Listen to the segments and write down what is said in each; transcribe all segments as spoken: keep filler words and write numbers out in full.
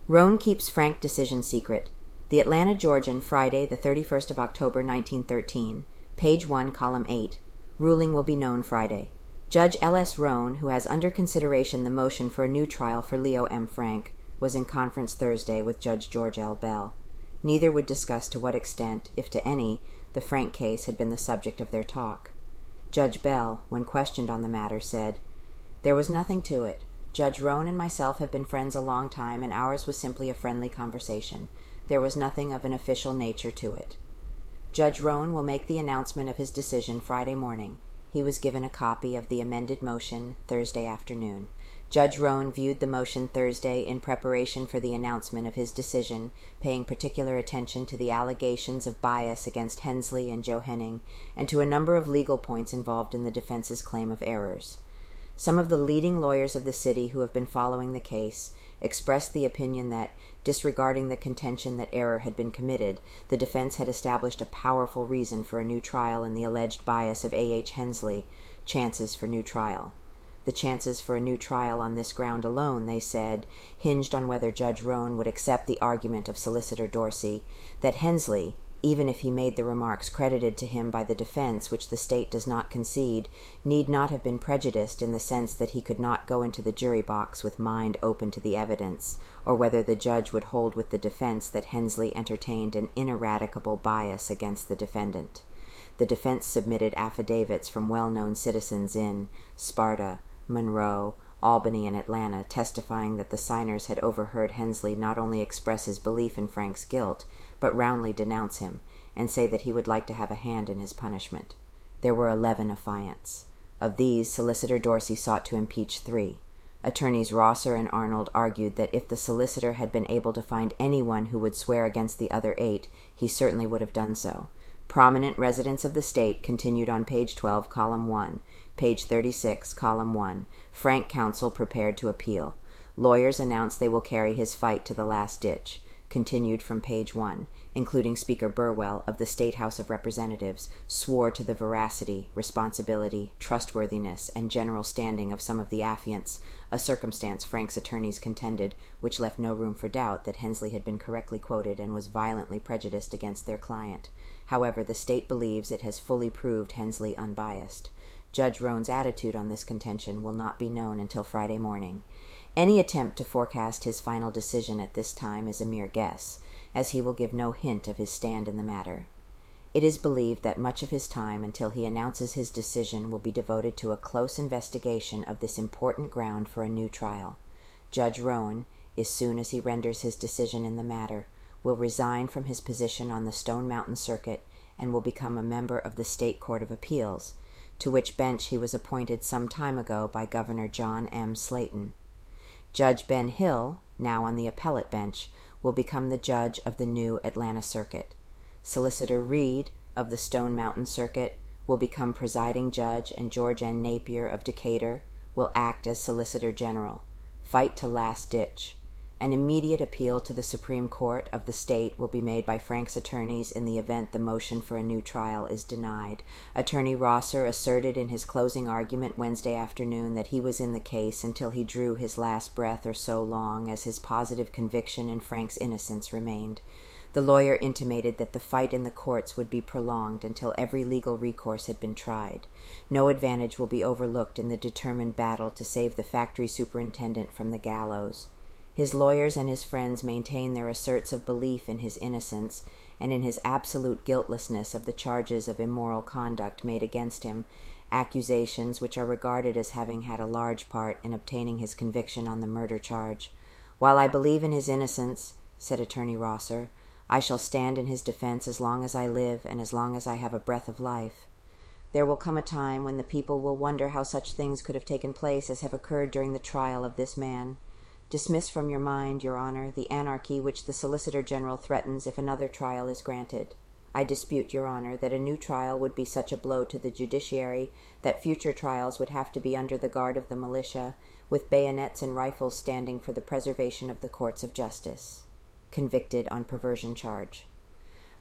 Roan keeps Frank decision secret. The Atlanta Georgian, Friday, the thirty-first of October, nineteen thirteen. Page one, column eight. Ruling will be known Friday. Judge L S. Roan, who has under consideration the motion for a new trial for Leo M. Frank, was in conference Thursday with Judge George L. Bell. Neither would discuss to what extent, if to any, the Frank case had been the subject of their talk. Judge Bell, when questioned on the matter, said, "There was nothing to it. Judge Roan and myself have been friends a long time, and ours was simply a friendly conversation. There was nothing of an official nature to it." Judge Roan will make the announcement of his decision Friday morning. He was given a copy of the amended motion Thursday afternoon. Judge Roan viewed the motion Thursday in preparation for the announcement of his decision, paying particular attention to the allegations of bias against Hensley and Joe Henning, and to a number of legal points involved in the defense's claim of errors. Some of the leading lawyers of the city who have been following the case expressed the opinion that, disregarding the contention that error had been committed, the defense had established a powerful reason for a new trial in the alleged bias of A H Hensley, chances for new trial. The chances for a new trial on this ground alone, they said, hinged on whether Judge Roan would accept the argument of Solicitor Dorsey that Hensley, even if he made the remarks credited to him by the defense, which the state does not concede, need not have been prejudiced in the sense that he could not go into the jury box with mind open to the evidence, or whether the judge would hold with the defense that Hensley entertained an ineradicable bias against the defendant. The defense submitted affidavits from well-known citizens in Sparta, Monroe, Albany, and Atlanta, testifying that the signers had overheard Hensley not only express his belief in Frank's guilt, but roundly denounce him, and say that he would like to have a hand in his punishment. There were eleven affiants. Of these, Solicitor Dorsey sought to impeach three. Attorneys Rosser and Arnold argued that if the solicitor had been able to find anyone who would swear against the other eight, he certainly would have done so. Prominent residents of the state continued on page twelve, column one, page thirty-six, column one. Frank counsel prepared to appeal. Lawyers announced they will carry his fight to the last ditch. Continued from page one, including Speaker Burwell of the State House of Representatives, swore to the veracity, responsibility, trustworthiness, and general standing of some of the affiants, a circumstance Frank's attorneys contended, which left no room for doubt that Hensley had been correctly quoted and was violently prejudiced against their client. However, the state believes it has fully proved Hensley unbiased. Judge Roan's attitude on this contention will not be known until Friday morning. Any attempt to forecast his final decision at this time is a mere guess, as he will give no hint of his stand in the matter. It is believed that much of his time until he announces his decision will be devoted to a close investigation of this important ground for a new trial. Judge Roan, as soon as he renders his decision in the matter, will resign from his position on the Stone Mountain Circuit and will become a member of the State Court of Appeals, to which bench he was appointed some time ago by Governor John M. Slayton. Judge Ben Hill, now on the appellate bench, will become the judge of the new Atlanta Circuit. Solicitor Reed, of the Stone Mountain Circuit, will become presiding judge, and George N. Napier of Decatur will act as Solicitor General. Fight to last ditch. An immediate appeal to the Supreme Court of the state will be made by Frank's attorneys in the event the motion for a new trial is denied. Attorney Rosser asserted in his closing argument Wednesday afternoon that he was in the case until he drew his last breath, or so long as his positive conviction in Frank's innocence remained. The lawyer intimated that the fight in the courts would be prolonged until every legal recourse had been tried. No advantage will be overlooked in the determined battle to save the factory superintendent from the gallows. His lawyers and his friends maintain their asserts of belief in his innocence and in his absolute guiltlessness of the charges of immoral conduct made against him, accusations which are regarded as having had a large part in obtaining his conviction on the murder charge. "While I believe in his innocence," said Attorney Rosser, "I shall stand in his defense as long as I live and as long as I have a breath of life. There will come a time when the people will wonder how such things could have taken place as have occurred during the trial of this man. Dismiss from your mind, Your Honor, the anarchy which the Solicitor General threatens if another trial is granted. I dispute, Your Honor, that a new trial would be such a blow to the judiciary that future trials would have to be under the guard of the militia, with bayonets and rifles standing for the preservation of the courts of justice." Convicted on perversion charge.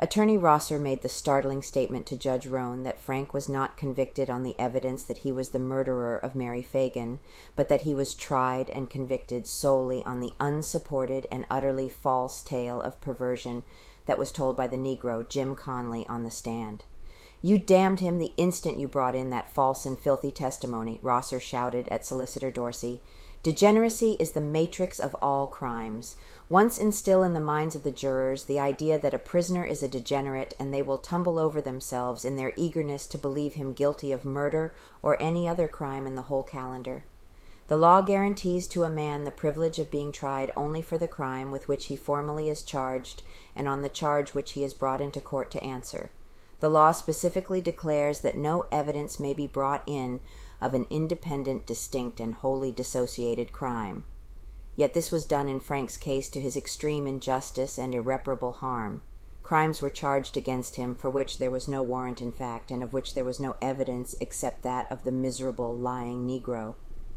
Attorney Rosser made the startling statement to Judge Roan that Frank was not convicted on the evidence that he was the murderer of Mary Fagan, but that he was tried and convicted solely on the unsupported and utterly false tale of perversion that was told by the Negro, Jim Conley, on the stand. "You damned him the instant you brought in that false and filthy testimony," Rosser shouted at Solicitor Dorsey. "Degeneracy is the matrix of all crimes. Once instill in the minds of the jurors the idea that a prisoner is a degenerate, and they will tumble over themselves in their eagerness to believe him guilty of murder or any other crime in the whole calendar. The law guarantees to a man the privilege of being tried only for the crime with which he formally is charged and on the charge which he is brought into court to answer. The law specifically declares that no evidence may be brought in of an independent, distinct, and wholly dissociated crime. Yet this was done in Frank's case to his extreme injustice and irreparable harm. Crimes were charged against him for which there was no warrant in fact, and of which there was no evidence except that of the miserable, lying Negro.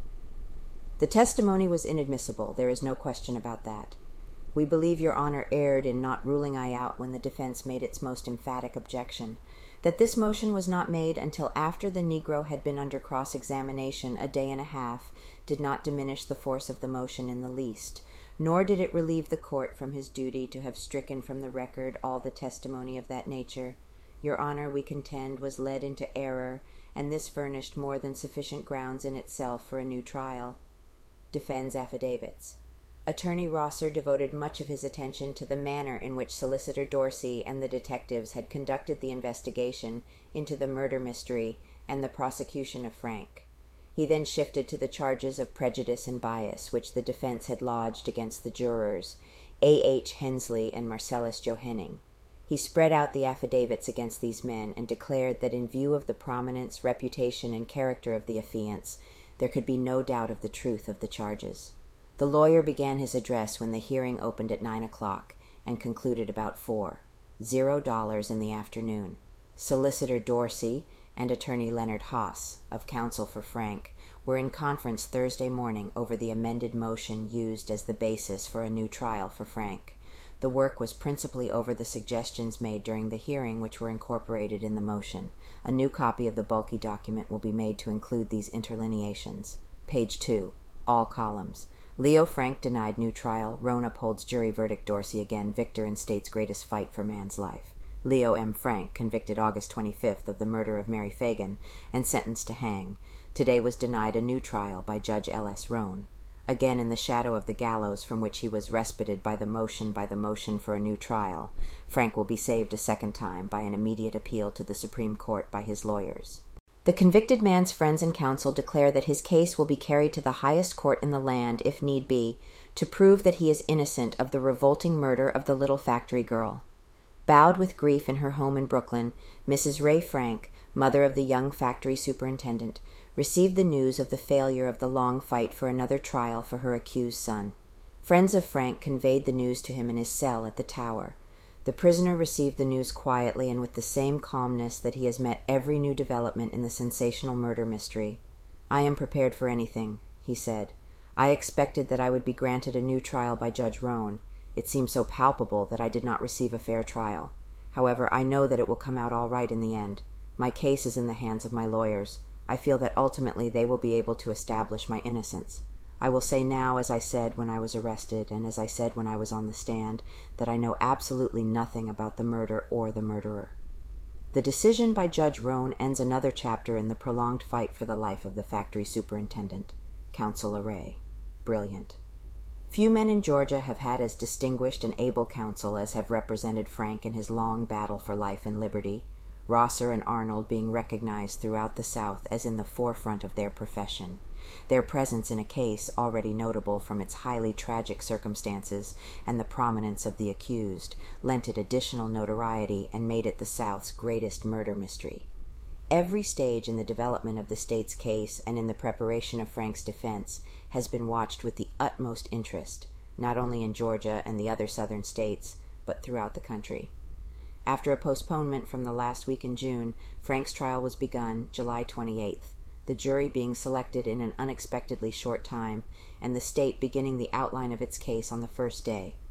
The testimony was inadmissible, there is no question about that. We believe Your Honor erred in not ruling I out when the defense made its most emphatic objection. That this motion was not made until after the Negro had been under cross-examination a day and a half did not diminish the force of the motion in the least, nor did it relieve the court from his duty to have stricken from the record all the testimony of that nature. Your Honor, we contend, was led into error, and this furnished more than sufficient grounds in itself for a new trial. Defends affidavits. Attorney Rosser devoted much of his attention to the manner in which Solicitor Dorsey and the detectives had conducted the investigation into the murder mystery and the prosecution of Frank. He then shifted to the charges of prejudice and bias which the defense had lodged against the jurors, A. H. Hensley and Marcellus Johenning. He spread out the affidavits against these men and declared that in view of the prominence, reputation, and character of the affiants, there could be no doubt of the truth of the charges. The lawyer began his address when the hearing opened at nine o'clock and concluded about four. Zero dollars in the afternoon. Solicitor Dorsey and Attorney Leonard Haas, of counsel for Frank, were in conference Thursday morning over the amended motion used as the basis for a new trial for Frank. The work was principally over the suggestions made during the hearing which were incorporated in the motion. A new copy of the bulky document will be made to include these interlineations. Page two. All columns. Leo Frank denied new trial. Roan upholds jury verdict. Dorsey again victor in state's greatest fight for man's life. Leo M. Frank, convicted August twenty-fifth of the murder of Mary Fagan and sentenced to hang, today was denied a new trial by Judge L S Roan. Again in the shadow of the gallows from which he was respited by the motion by the motion for a new trial, Frank will be saved a second time by an immediate appeal to the Supreme Court by his lawyers. The convicted man's friends and counsel declare that his case will be carried to the highest court in the land, if need be, to prove that he is innocent of the revolting murder of the little factory girl. Bowed with grief in her home in Brooklyn, Missus Ray Frank, mother of the young factory superintendent, received the news of the failure of the long fight for another trial for her accused son. Friends of Frank conveyed the news to him in his cell at the Tower. The prisoner received the news quietly and with the same calmness that he has met every new development in the sensational murder mystery. "I am prepared for anything," he said. "I expected that I would be granted a new trial by Judge Roan. It seemed so palpable that I did not receive a fair trial. However, I know that it will come out all right in the end. My case is in the hands of my lawyers. I feel that ultimately they will be able to establish my innocence. I will say now, as I said when I was arrested, and as I said when I was on the stand, that I know absolutely nothing about the murder or the murderer." The decision by Judge Roan ends another chapter in the prolonged fight for the life of the factory superintendent. Counsel array. Brilliant. Few men in Georgia have had as distinguished and able counsel as have represented Frank in his long battle for life and liberty, Rosser and Arnold being recognized throughout the South as in the forefront of their profession. Their presence in a case already notable from its highly tragic circumstances and the prominence of the accused lent it additional notoriety and made it the South's greatest murder mystery. Every stage in the development of the state's case and in the preparation of Frank's defense has been watched with the utmost interest, not only in Georgia and the other southern states, but throughout the country. After a postponement from the last week in June, Frank's trial was begun July twenty-eighth. The jury being selected in an unexpectedly short time, and the state beginning the outline of its case on the first day.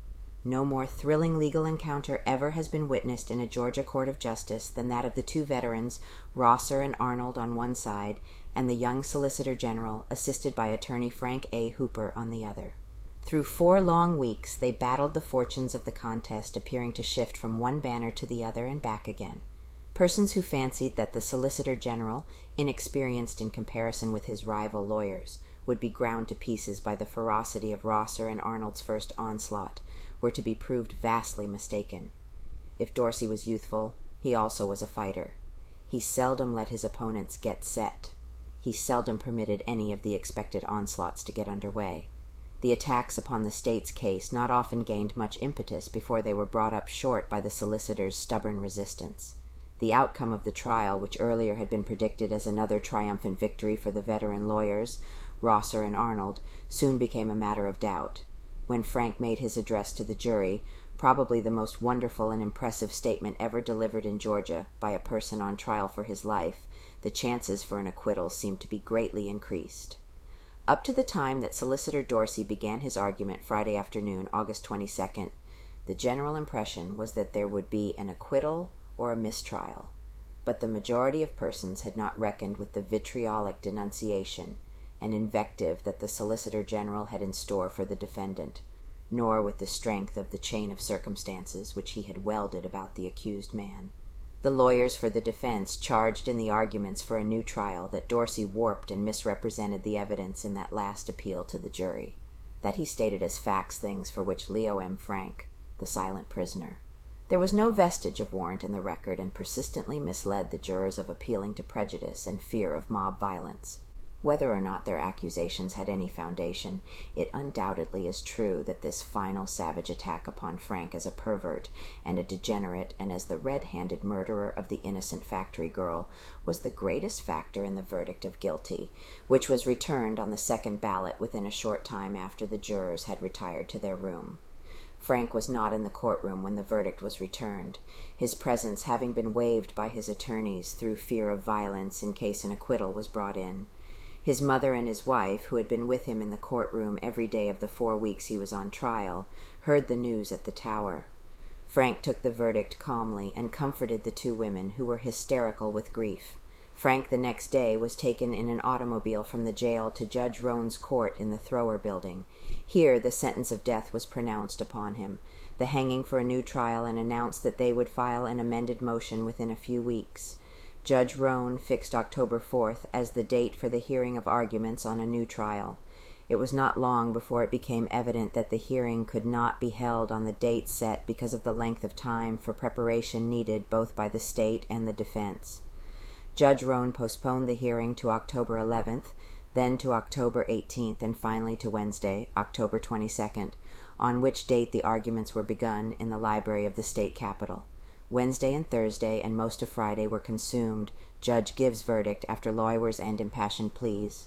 No more thrilling legal encounter ever has been witnessed in a Georgia court of justice than that of the two veterans, Rosser and Arnold on one side, and the young Solicitor General, assisted by attorney Frank A. Hooper, on the other. Through four long weeks they battled the fortunes of the contest, appearing to shift from one banner to the other and back again. Persons who fancied that the Solicitor General, inexperienced in comparison with his rival lawyers, would be ground to pieces by the ferocity of Rosser and Arnold's first onslaught, were to be proved vastly mistaken. If Dorsey was youthful, he also was a fighter. He seldom let his opponents get set. He seldom permitted any of the expected onslaughts to get under way. The attacks upon the state's case not often gained much impetus before they were brought up short by the solicitor's stubborn resistance. The outcome of the trial, which earlier had been predicted as another triumphant victory for the veteran lawyers, Rosser and Arnold, soon became a matter of doubt. When Frank made his address to the jury, probably the most wonderful and impressive statement ever delivered in Georgia by a person on trial for his life, the chances for an acquittal seemed to be greatly increased. Up to the time that Solicitor Dorsey began his argument Friday afternoon, August twenty-second, the general impression was that there would be an acquittal or a mistrial, but the majority of persons had not reckoned with the vitriolic denunciation and invective that the Solicitor General had in store for the defendant, nor with the strength of the chain of circumstances which he had welded about the accused man. The lawyers for the defense charged in the arguments for a new trial that Dorsey warped and misrepresented the evidence in that last appeal to the jury, that he stated as facts things for which Leo M. Frank, the silent prisoner. There was no vestige of warrant in the record, and persistently misled the jurors of appealing to prejudice and fear of mob violence. Whether or not their accusations had any foundation, it undoubtedly is true that this final savage attack upon Frank as a pervert and a degenerate and as the red-handed murderer of the innocent factory girl was the greatest factor in the verdict of guilty, which was returned on the second ballot within a short time after the jurors had retired to their room. Frank was not in the courtroom when the verdict was returned, his presence having been waived by his attorneys through fear of violence in case an acquittal was brought in. His mother and his wife, who had been with him in the courtroom every day of the four weeks he was on trial, heard the news at the tower. Frank took the verdict calmly and comforted the two women, who were hysterical with grief. Frank the next day was taken in an automobile from the jail to Judge Roan's court in the Thrower Building. Here the sentence of death was pronounced upon him, the hanging for a new trial, and announced that they would file an amended motion within a few weeks. Judge Roan fixed October fourth as the date for the hearing of arguments on a new trial. It was not long before it became evident that the hearing could not be held on the date set because of the length of time for preparation needed both by the state and the defense. Judge Roan postponed the hearing to October eleventh, then to October eighteenth, and finally to Wednesday, October twenty-second, on which date the arguments were begun in the library of the state capitol. Wednesday and Thursday and most of Friday were consumed, Judge Gibbs' verdict after lawyers and impassioned pleas.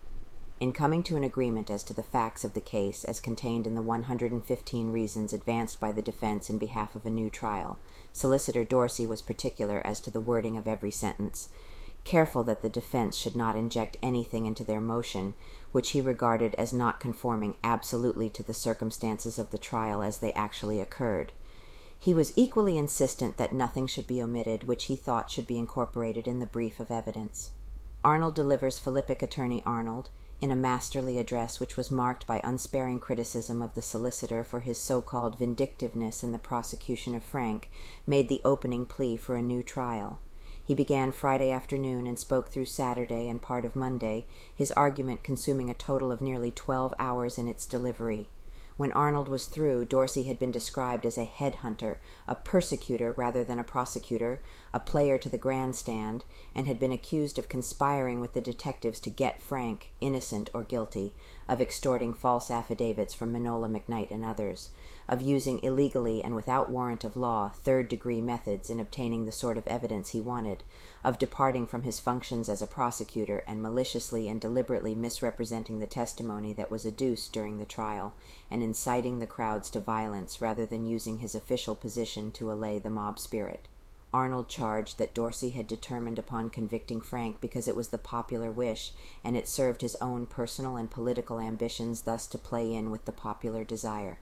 In coming to an agreement as to the facts of the case as contained in the one hundred fifteen reasons advanced by the defense in behalf of a new trial, Solicitor Dorsey was particular as to the wording of every sentence, careful that the defense should not inject anything into their motion which he regarded as not conforming absolutely to the circumstances of the trial as they actually occurred. He was equally insistent that nothing should be omitted which he thought should be incorporated in the brief of evidence. Arnold delivers Philippic Attorney Arnold, in a masterly address which was marked by unsparing criticism of the solicitor for his so-called vindictiveness in the prosecution of Frank, made the opening plea for a new trial. He began Friday afternoon and spoke through Saturday and part of Monday, his argument consuming a total of nearly twelve hours in its delivery. When Arnold was through, Dorsey had been described as a headhunter, a persecutor rather than a prosecutor, a player to the grandstand, and had been accused of conspiring with the detectives to get Frank, innocent or guilty, of extorting false affidavits from Manola McKnight and others, of using illegally and without warrant of law third-degree methods in obtaining the sort of evidence he wanted, of departing from his functions as a prosecutor and maliciously and deliberately misrepresenting the testimony that was adduced during the trial, and inciting the crowds to violence rather than using his official position to allay the mob spirit. Arnold charged that Dorsey had determined upon convicting Frank because it was the popular wish, and it served his own personal and political ambitions thus to play in with the popular desire.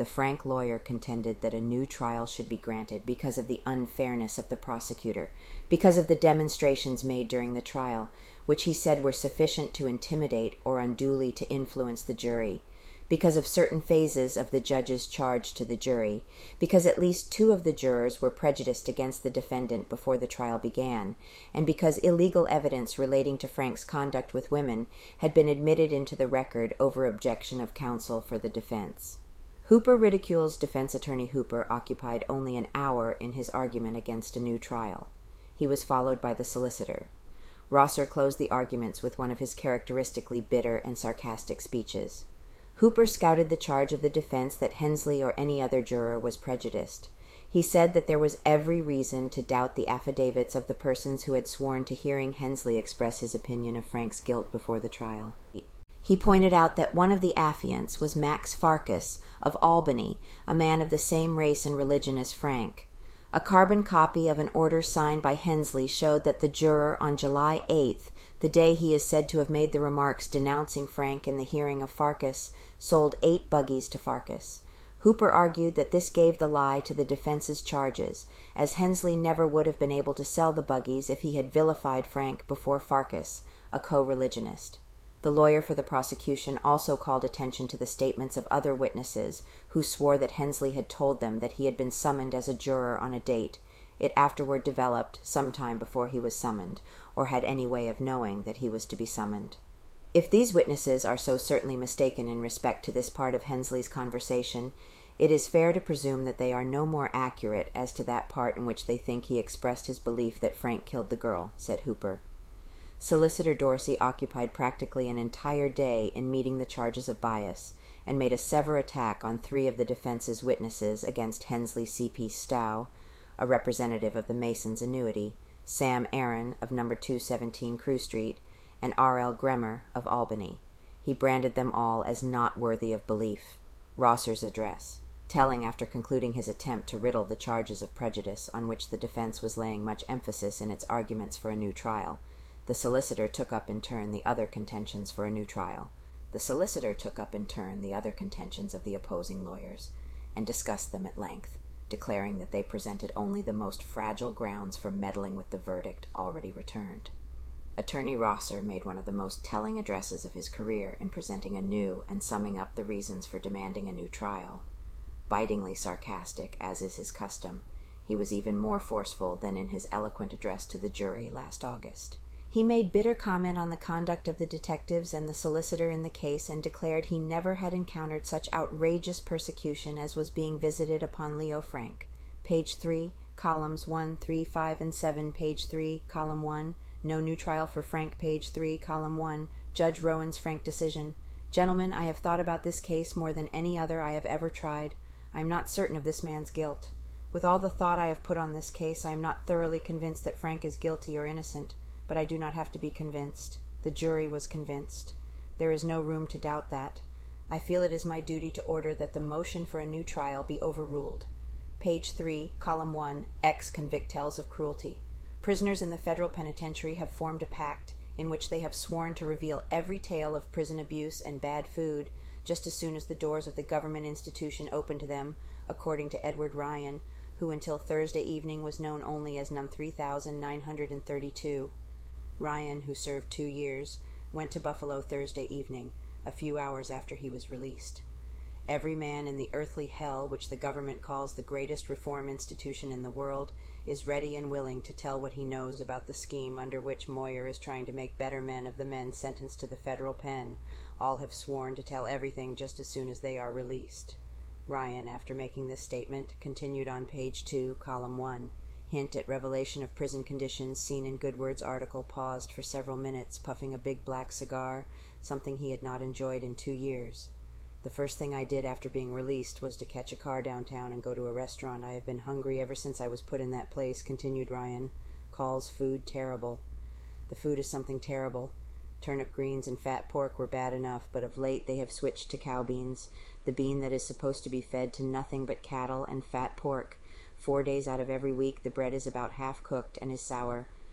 the Frank lawyer contended that a new trial should be granted because of the unfairness of the prosecutor, because of the demonstrations made during the trial, which he said were sufficient to intimidate or unduly to influence the jury, because of certain phases of the judge's charge to the jury, because at least two of the jurors were prejudiced against the defendant before the trial began, and because illegal evidence relating to Frank's conduct with women had been admitted into the record over objection of counsel for the defense. Hooper ridicules defense attorney Hooper occupied only an hour in his argument against a new trial. He was followed by the solicitor. Rosser closed the arguments with one of his characteristically bitter and sarcastic speeches. Hooper scouted the charge of the defense that Hensley or any other juror was prejudiced. He said that there was every reason to doubt the affidavits of the persons who had sworn to hearing Hensley express his opinion of Frank's guilt before the trial. He pointed out that one of the affiants was Max Farkas of Albany, a man of the same race and religion as Frank. A carbon copy of an order signed by Hensley showed that the juror on July eighth, the day he is said to have made the remarks denouncing Frank in the hearing of Farkas, sold eight buggies to Farkas. Hooper argued that this gave the lie to the defense's charges, as Hensley never would have been able to sell the buggies if he had vilified Frank before Farkas, a co-religionist. The lawyer for the prosecution also called attention to the statements of other witnesses who swore that Hensley had told them that he had been summoned as a juror on a date. It afterward developed, some time before he was summoned, or had any way of knowing that he was to be summoned. If these witnesses are so certainly mistaken in respect to this part of Hensley's conversation, it is fair to presume that they are no more accurate as to that part in which they think he expressed his belief that Frank killed the girl, said Hooper. Solicitor Dorsey occupied practically an entire day in meeting the charges of bias, and made a severe attack on three of the defense's witnesses against Hensley C P Stow, a representative of the Masons' annuity, Sam Aaron of number two seventeen Crew Street, and R L Gremmer of Albany. He branded them all as not worthy of belief. Rosser's address, telling after concluding his attempt to riddle the charges of prejudice on which the defense was laying much emphasis in its arguments for a new trial. The solicitor took up in turn the other contentions for a new trial. The solicitor took up in turn the other contentions of the opposing lawyers, and discussed them at length, declaring that they presented only the most fragile grounds for meddling with the verdict already returned. Attorney Rosser made one of the most telling addresses of his career in presenting a new and summing up the reasons for demanding a new trial. Bitingly sarcastic, as is his custom, he was even more forceful than in his eloquent address to the jury last August. He made bitter comment on the conduct of the detectives and the solicitor in the case, and declared he never had encountered such outrageous persecution as was being visited upon Leo Frank. Page three, columns one, three, five, and seven, page three, column one, no new trial for Frank, page three, column one, Judge Rowan's Frank decision. Gentlemen, I have thought about this case more than any other I have ever tried. I am not certain of this man's guilt. With all the thought I have put on this case, I am not thoroughly convinced that Frank is guilty or innocent. But I do not have to be convinced. The jury was convinced. There is no room to doubt that. I feel it is my duty to order that the motion for a new trial be overruled. Page three, column one, ex-convictels of cruelty. Prisoners in the federal penitentiary have formed a pact in which they have sworn to reveal every tale of prison abuse and bad food just as soon as the doors of the government institution open to them, according to Edward Ryan, who until Thursday evening was known only as num three thousand nine hundred thirty-two. Ryan, who served two years, went to Buffalo Thursday evening, a few hours after he was released. Every man in the earthly hell which the government calls the greatest reform institution in the world is ready and willing to tell what he knows about the scheme under which Moyer is trying to make better men of the men sentenced to the federal pen. All have sworn to tell everything just as soon as they are released. Ryan, after making this statement, continued on page two, column one. Hint at revelation of prison conditions seen in Goodward's article, paused for several minutes, puffing a big black cigar, something he had not enjoyed in two years. The first thing I did after being released was to catch a car downtown and go to a restaurant. I have been hungry ever since I was put in that place, continued Ryan. Calls food terrible. The food is something terrible. Turnip greens and fat pork were bad enough, but of late they have switched to cow beans, the bean that is supposed to be fed to nothing but cattle, and fat pork. Four days out of every week the bread is about half cooked and is sour.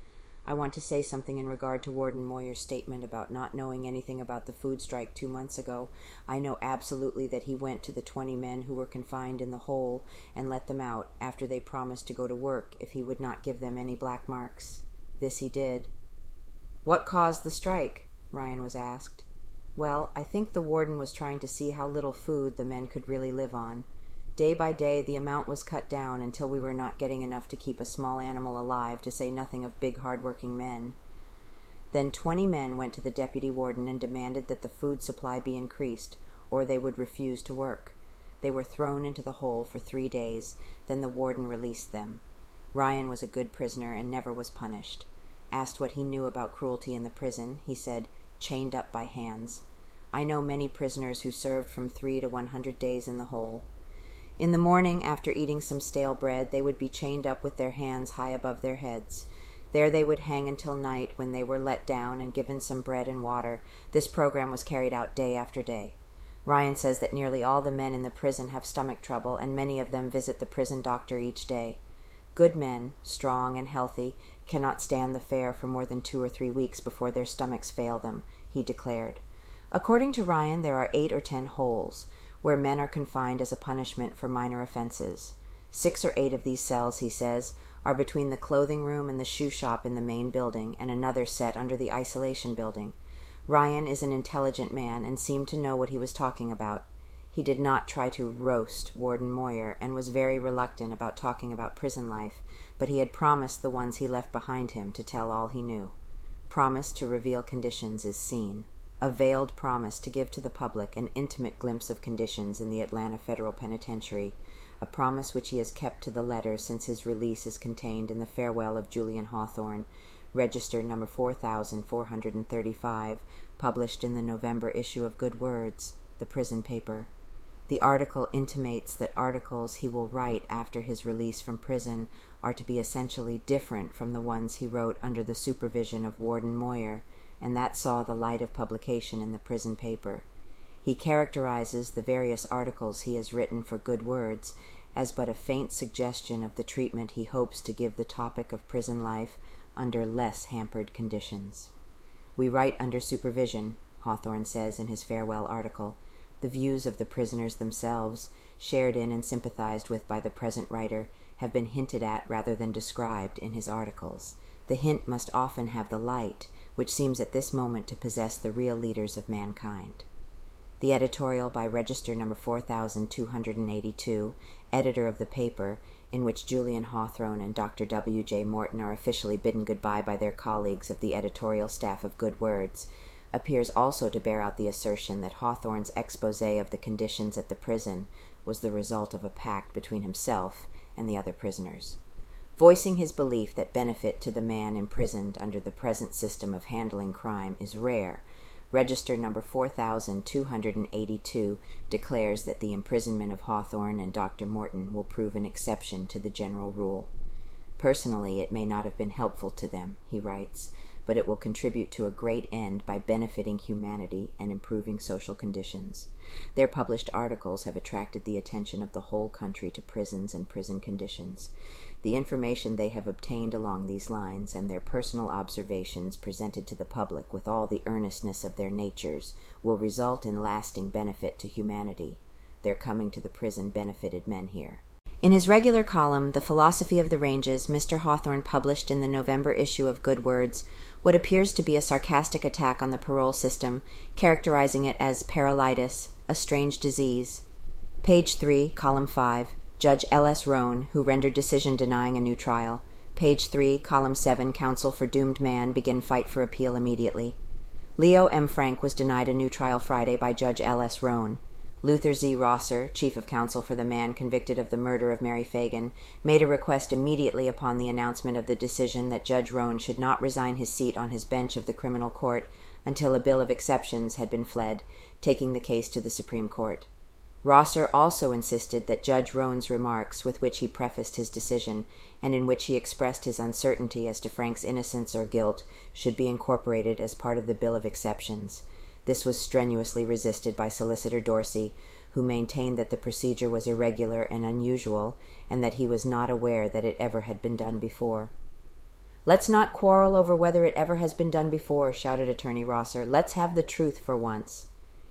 I want to say something in regard to Warden Moyer's statement about not knowing anything about the food strike two months ago. I know absolutely that he went to the twenty men who were confined in the hole and let them out after they promised to go to work if he would not give them any black marks. This he did. What caused the strike? Ryan was asked. Well, I think the warden was trying to see how little food the men could really live on. Day by day, the amount was cut down until we were not getting enough to keep a small animal alive, to say nothing of big, hard-working men. Then twenty men went to the deputy warden and demanded that the food supply be increased, or they would refuse to work. They were thrown into the hole for three days. Then the warden released them. Ryan was a good prisoner and never was punished. Asked what he knew about cruelty in the prison, he said, "Chained up by hands. I know many prisoners who served from three to one hundred days in the hole. In the morning, after eating some stale bread, they would be chained up with their hands high above their heads. There they would hang until night, when they were let down and given some bread and water. This program was carried out day after day." Ryan says that nearly all the men in the prison have stomach trouble, and many of them visit the prison doctor each day. Good men, strong and healthy, cannot stand the fare for more than two or three weeks before their stomachs fail them, he declared. According to Ryan, there are eight or ten holes, where men are confined as a punishment for minor offenses. Six or eight of these cells, he says, are between the clothing room and the shoe shop in the main building, and another set under the isolation building. Ryan is an intelligent man and seemed to know what he was talking about. He did not try to roast Warden Moyer and was very reluctant about talking about prison life, but he had promised the ones he left behind him to tell all he knew. Promise to reveal conditions is seen. A veiled promise to give to the public an intimate glimpse of conditions in the Atlanta Federal Penitentiary, a promise which he has kept to the letter since his release is contained in the Farewell of Julian Hawthorne, Register number four thousand four hundred thirty-five, published in the November issue of Good Words, the prison paper. The article intimates that articles he will write after his release from prison are to be essentially different from the ones he wrote under the supervision of Warden Moyer, and that saw the light of publication in the prison paper. He characterizes the various articles he has written for Good Words as but a faint suggestion of the treatment he hopes to give the topic of prison life under less hampered conditions. "We write under supervision," Hawthorne says in his farewell article. The views of the prisoners themselves, shared in and sympathized with by the present writer, have been hinted at rather than described in his articles. The hint must often have the light, which seems at this moment to possess the real leaders of mankind. The editorial by Register number four thousand two hundred eighty-two, editor of the paper, in which Julian Hawthorne and Doctor W J Morton are officially bidden goodbye by their colleagues of the editorial staff of Good Words, appears also to bear out the assertion that Hawthorne's expose of the conditions at the prison was the result of a pact between himself and the other prisoners. Voicing his belief that benefit to the man imprisoned under the present system of handling crime is rare, Register number four thousand two hundred eighty-two declares that the imprisonment of Hawthorne and Doctor Morton will prove an exception to the general rule. "Personally, it may not have been helpful to them," he writes, "but it will contribute to a great end by benefiting humanity and improving social conditions. Their published articles have attracted the attention of the whole country to prisons and prison conditions. The information they have obtained along these lines and their personal observations presented to the public with all the earnestness of their natures will result in lasting benefit to humanity. Their coming to the prison benefited men here." In his regular column, The Philosophy of the Ranges, Mister Hawthorne published in the November issue of Good Words what appears to be a sarcastic attack on the parole system, characterizing it as paralytis, a strange disease. Page three, column five, Judge L S Roan, who rendered decision denying a new trial. Page three, column seven, counsel for doomed man begin fight for appeal immediately. Leo M. Frank was denied a new trial Friday by Judge L S Roan. Luther Z. Rosser, chief of counsel for the man convicted of the murder of Mary Fagan, made a request immediately upon the announcement of the decision that Judge Roan should not resign his seat on his bench of the criminal court until a bill of exceptions had been fled, taking the case to the Supreme Court. Rosser also insisted that Judge Roan's remarks, with which he prefaced his decision, and in which he expressed his uncertainty as to Frank's innocence or guilt, should be incorporated as part of the bill of exceptions. This was strenuously resisted by Solicitor Dorsey, who maintained that the procedure was irregular and unusual, and that he was not aware that it ever had been done before. "Let's not quarrel over whether it ever has been done before," shouted Attorney Rosser. "Let's have the truth for once."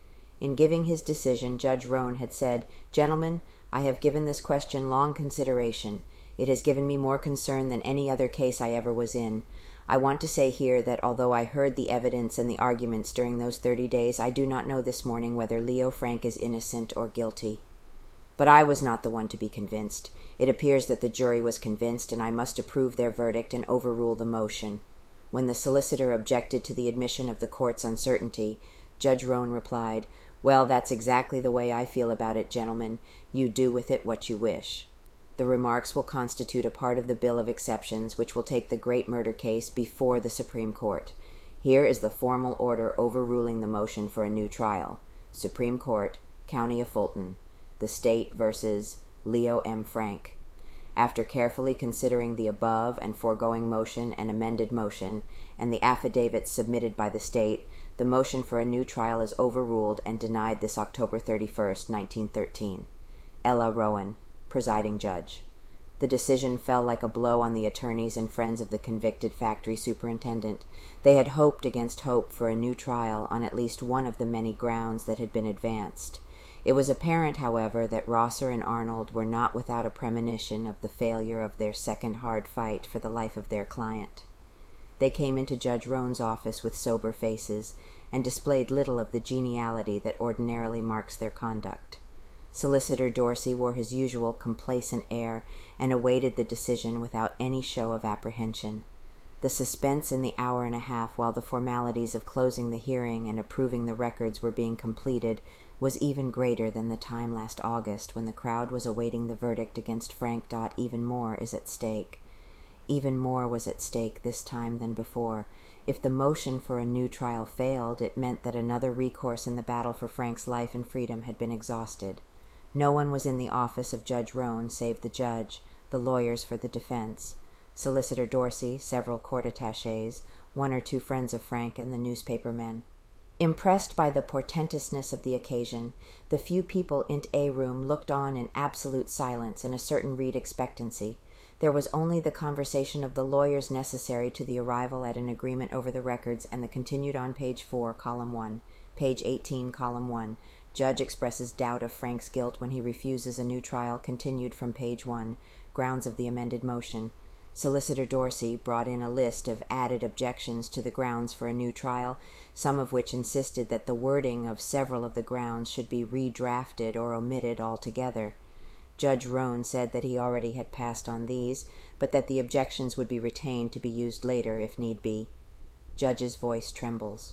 In giving his decision, Judge Roan had said, "Gentlemen, I have given this question long consideration. It has given me more concern than any other case I ever was in. I want to say here that although I heard the evidence and the arguments during those thirty days, I do not know this morning whether Leo Frank is innocent or guilty. But I was not the one to be convinced. It appears that the jury was convinced, and I must approve their verdict and overrule the motion." When the solicitor objected to the admission of the court's uncertainty, Judge Roan replied, "Well, that's exactly the way I feel about it, gentlemen. You do with it what you wish." The remarks will constitute a part of the bill of exceptions which will take the great murder case before the Supreme Court. Here is the formal order overruling the motion for a new trial. Supreme Court, County of Fulton. The State versus Leo M. Frank. After carefully considering the above and foregoing motion and amended motion, and the affidavits submitted by the State, the motion for a new trial is overruled and denied this October thirty-first, nineteen thirteen. Ella Rowan, presiding judge. The decision fell like a blow on the attorneys and friends of the convicted factory superintendent. They had hoped against hope for a new trial on at least one of the many grounds that had been advanced. It was apparent, however, that Rosser and Arnold were not without a premonition of the failure of their second hard fight for the life of their client. They came into Judge Roan's office with sober faces, and displayed little of the geniality that ordinarily marks their conduct. Solicitor Dorsey wore his usual complacent air and awaited the decision without any show of apprehension. The suspense in the hour and a half while the formalities of closing the hearing and approving the records were being completed was even greater than the time last August when the crowd was awaiting the verdict against Frank. Even more is at stake. Even more was at stake this time than before. If the motion for a new trial failed, it meant that another recourse in the battle for Frank's life and freedom had been exhausted. No one was in the office of Judge Roan save the judge, the lawyers for the defense, Solicitor Dorsey, several court attachés, one or two friends of Frank, and the newspaper men. Impressed by the portentousness of the occasion, the few people in A room looked on in absolute silence and a certain read expectancy. There was only the conversation of the lawyers necessary to the arrival at an agreement over the records, and the continued on page four, column one, page eighteen, column one. Judge expresses doubt of Frank's guilt when he refuses a new trial, continued from page one, grounds of the amended motion. Solicitor Dorsey brought in a list of added objections to the grounds for a new trial, some of which insisted that the wording of several of the grounds should be redrafted or omitted altogether. Judge Roan said that he already had passed on these, but that the objections would be retained to be used later if need be. Judge's voice trembles.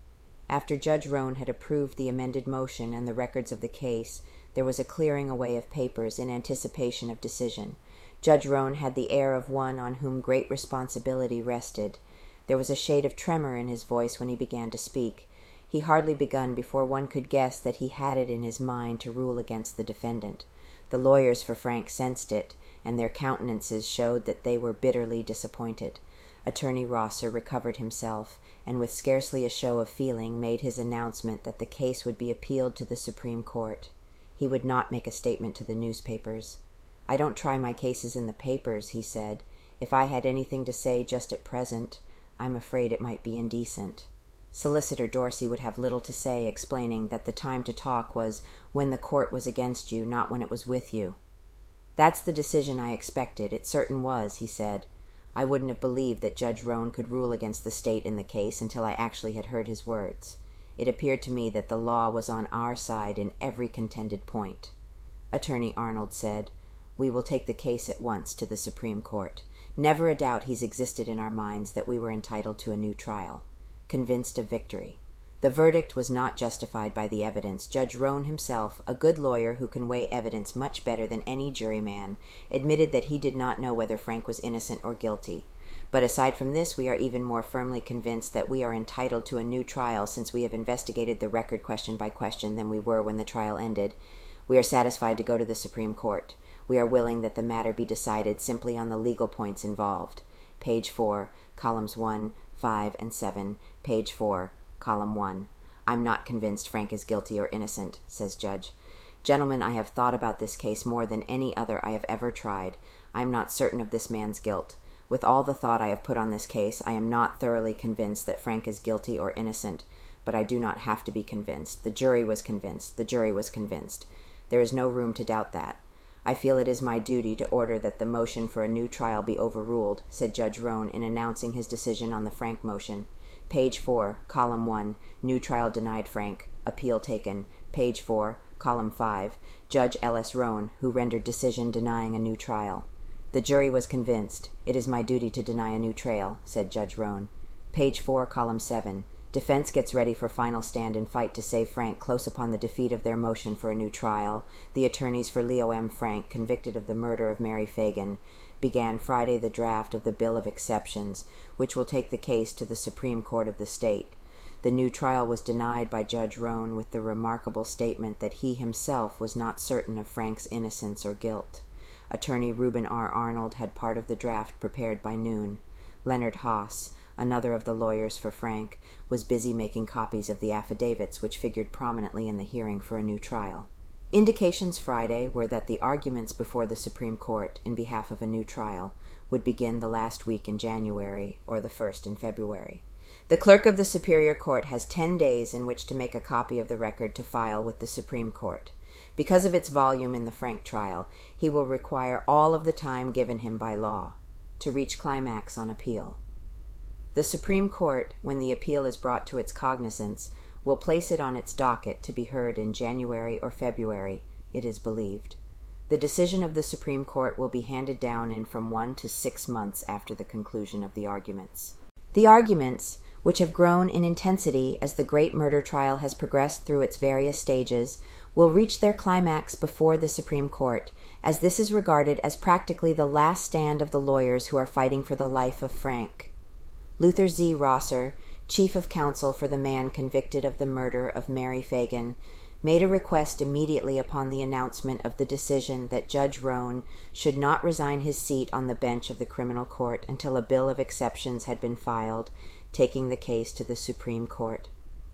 After Judge Roan had approved the amended motion and the records of the case, there was a clearing away of papers in anticipation of decision. Judge Roan had the air of one on whom great responsibility rested. There was a shade of tremor in his voice when he began to speak. He hardly begun before one could guess that he had it in his mind to rule against the defendant. The lawyers for Frank sensed it, and their countenances showed that they were bitterly disappointed. Attorney Rosser recovered himself, and with scarcely a show of feeling made his announcement that the case would be appealed to the Supreme Court. He would not make a statement to the newspapers. "I don't try my cases in the papers," he said. "If I had anything to say just at present, I'm afraid it might be indecent." Solicitor Dorsey would have little to say, explaining that the time to talk was when the court was against you, not when it was with you. "That's the decision I expected. It certain was," he said. "I wouldn't have believed that Judge Roan could rule against the state in the case until I actually had heard his words. It appeared to me that the law was on our side in every contended point." Attorney Arnold said, "We will take the case at once to the Supreme Court. Never a doubt has existed in our minds that we were entitled to a new trial. Convinced of victory. The verdict was not justified by the evidence. Judge Roan himself, a good lawyer who can weigh evidence much better than any juryman, admitted that he did not know whether Frank was innocent or guilty. But aside from this, we are even more firmly convinced that we are entitled to a new trial since we have investigated the record question by question than we were when the trial ended. We are satisfied to go to the Supreme Court. We are willing that the matter be decided simply on the legal points involved." Page four, columns one, five, and seven, page four, column one. "I'm not convinced Frank is guilty or innocent," says Judge. "Gentlemen, I have thought about this case more than any other I have ever tried. I am not certain of this man's guilt. With all the thought I have put on this case, I am not thoroughly convinced that Frank is guilty or innocent, but I do not have to be convinced. The jury was convinced. The jury was convinced. There is no room to doubt that. I feel it is my duty to order that the motion for a new trial be overruled, said Judge Roan in announcing his decision on the Frank motion. Page four, Column one, New Trial Denied Frank. Appeal taken. Page four, Column five, Judge L S Roan, who rendered decision denying a new trial. The jury was convinced. It is my duty to deny a new trial, said Judge Roan. Page four, Column seven, Defense gets ready for final stand and fight to save Frank close upon the defeat of their motion for a new trial. The attorneys for Leo M. Frank, convicted of the murder of Mary Fagan, began Friday the draft of the Bill of Exceptions, which will take the case to the Supreme Court of the state. The new trial was denied by Judge Roan with the remarkable statement that he himself was not certain of Frank's innocence or guilt. Attorney Reuben R. Arnold had part of the draft prepared by noon. Leonard Haas, another of the lawyers for Frank, was busy making copies of the affidavits which figured prominently in the hearing for a new trial. Indications Friday were that the arguments before the Supreme Court in behalf of a new trial would begin the last week in January or the first in February. The clerk of the Superior Court has ten days in which to make a copy of the record to file with the Supreme Court. Because of its volume in the Frank trial, he will require all of the time given him by law to reach climax on appeal. The Supreme Court, when the appeal is brought to its cognizance, will place it on its docket to be heard in January or February, it is believed. The decision of the Supreme Court will be handed down in from one to six months after the conclusion of the arguments. The arguments, which have grown in intensity as the great murder trial has progressed through its various stages, will reach their climax before the Supreme Court, as this is regarded as practically the last stand of the lawyers who are fighting for the life of Frank. Luther Z. Rosser, chief of counsel for the man convicted of the murder of Mary Fagan, made a request immediately upon the announcement of the decision that Judge Roan should not resign his seat on the bench of the criminal court until a bill of exceptions had been filed, taking the case to the Supreme Court.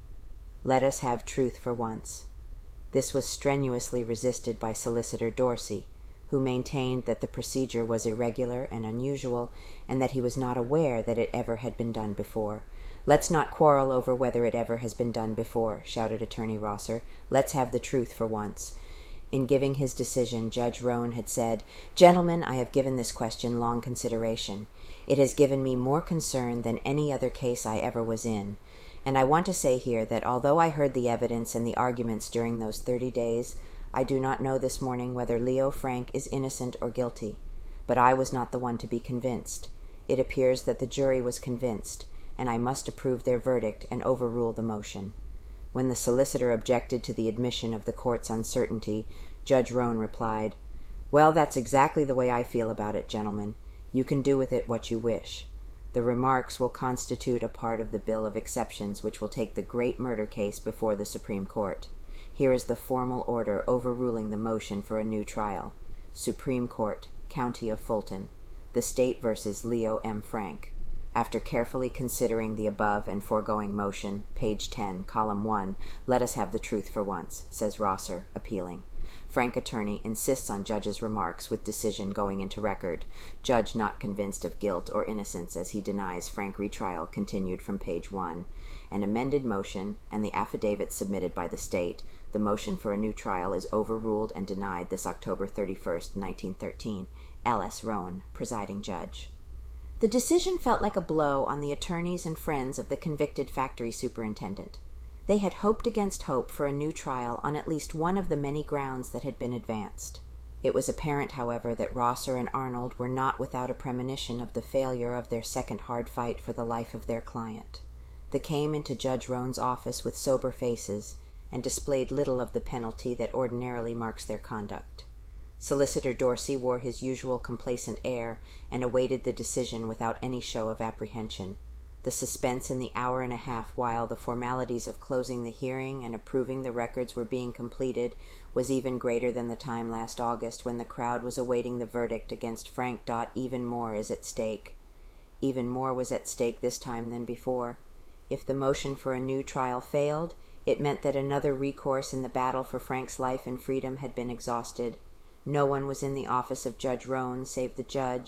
Let us have truth for once. This was strenuously resisted by Solicitor Dorsey, who maintained that the procedure was irregular and unusual, and that he was not aware that it ever had been done before. "Let's not quarrel over whether it ever has been done before," shouted Attorney Rosser. "Let's have the truth for once." In giving his decision, Judge Roan had said, "Gentlemen, I have given this question long consideration. It has given me more concern than any other case I ever was in. And I want to say here that although I heard the evidence and the arguments during those thirty days, I do not know this morning whether Leo Frank is innocent or guilty. But I was not the one to be convinced. It appears that the jury was convinced, and I must approve their verdict and overrule the motion." When the solicitor objected to the admission of the court's uncertainty, Judge Roan replied, "Well, that's exactly the way I feel about it, gentlemen. You can do with it what you wish. The remarks will constitute a part of the Bill of Exceptions which will take the great murder case before the Supreme Court. Here is the formal order overruling the motion for a new trial. Supreme Court, County of Fulton. The State versus Leo M. Frank. After carefully considering the above and foregoing motion, page ten, column one, let us have the truth for once, says Rosser, appealing. Frank attorney insists on judge's remarks with decision going into record. Judge not convinced of guilt or innocence as he denies Frank retrial continued from page one. An amended motion and the affidavit submitted by the state. The motion for a new trial is overruled and denied this October thirty-first, nineteen thirteen. L S Roan, presiding judge. The decision felt like a blow on the attorneys and friends of the convicted factory superintendent. They had hoped against hope for a new trial on at least one of the many grounds that had been advanced. It was apparent, however, that Rosser and Arnold were not without a premonition of the failure of their second hard fight for the life of their client. They came into Judge Roan's office with sober faces and displayed little of the penalty that ordinarily marks their conduct. Solicitor Dorsey wore his usual complacent air and awaited the decision without any show of apprehension. The suspense in the hour and a half while the formalities of closing the hearing and approving the records were being completed was even greater than the time last August when the crowd was awaiting the verdict against Frank. Even more is at stake. Even more was at stake this time than before. If the motion for a new trial failed, it meant that another recourse in the battle for Frank's life and freedom had been exhausted. No one was in the office of Judge Roan save the judge,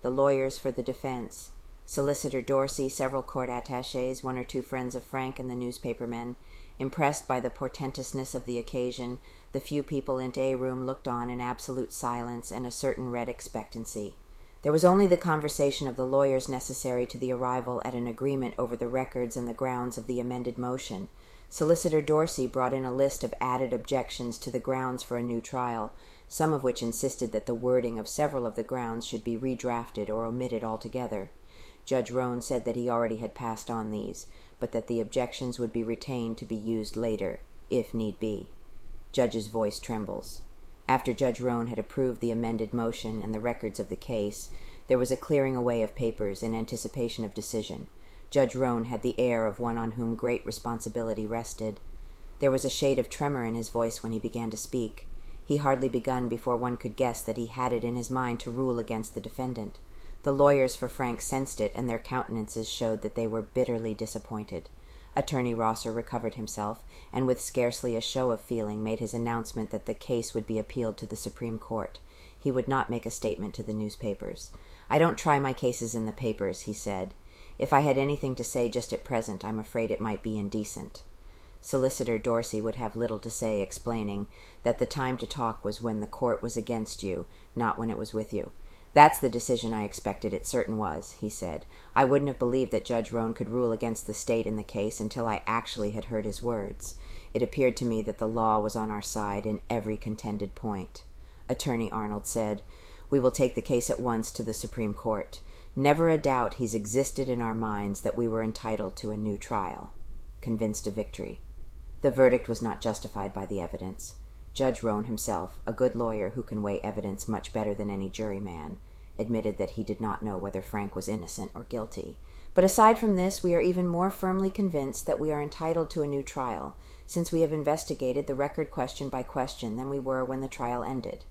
the lawyers for the defense, Solicitor Dorsey, several court attachés, one or two friends of Frank, and the newspapermen. Impressed by the portentousness of the occasion, the few people in A room looked on in absolute silence and a certain red expectancy. There was only the conversation of the lawyers necessary to the arrival at an agreement over the records and the grounds of the amended motion. Solicitor Dorsey brought in a list of added objections to the grounds for a new trial, some of which insisted that the wording of several of the grounds should be redrafted or omitted altogether. Judge Roan said that he already had passed on these, but that the objections would be retained to be used later, if need be. Judge's voice trembles. After Judge Roan had approved the amended motion and the records of the case, there was a clearing away of papers in anticipation of decision. Judge Roan had the air of one on whom great responsibility rested. There was a shade of tremor in his voice when he began to speak. He hardly begun before one could guess that he had it in his mind to rule against the defendant. The lawyers for Frank sensed it, and their countenances showed that they were bitterly disappointed. Attorney Rosser recovered himself, and with scarcely a show of feeling made his announcement that the case would be appealed to the Supreme Court. He would not make a statement to the newspapers. "I don't try my cases in the papers," he said. "If I had anything to say just at present, I'm afraid it might be indecent." Solicitor Dorsey would have little to say, explaining that the time to talk was when the court was against you, not when it was with you. "That's the decision I expected, it certain was," he said. "I wouldn't have believed that Judge Roan could rule against the state in the case until I actually had heard his words. It appeared to me that the law was on our side in every contended point." Attorney Arnold said, "We will take the case at once to the Supreme Court. Never a doubt has existed in our minds that we were entitled to a new trial." Convinced of victory. The verdict was not justified by the evidence. Judge Roan himself, a good lawyer who can weigh evidence much better than any juryman, admitted that he did not know whether Frank was innocent or guilty. But aside from this, we are even more firmly convinced that we are entitled to a new trial, since we have investigated the record question by question than we were when the trial ended.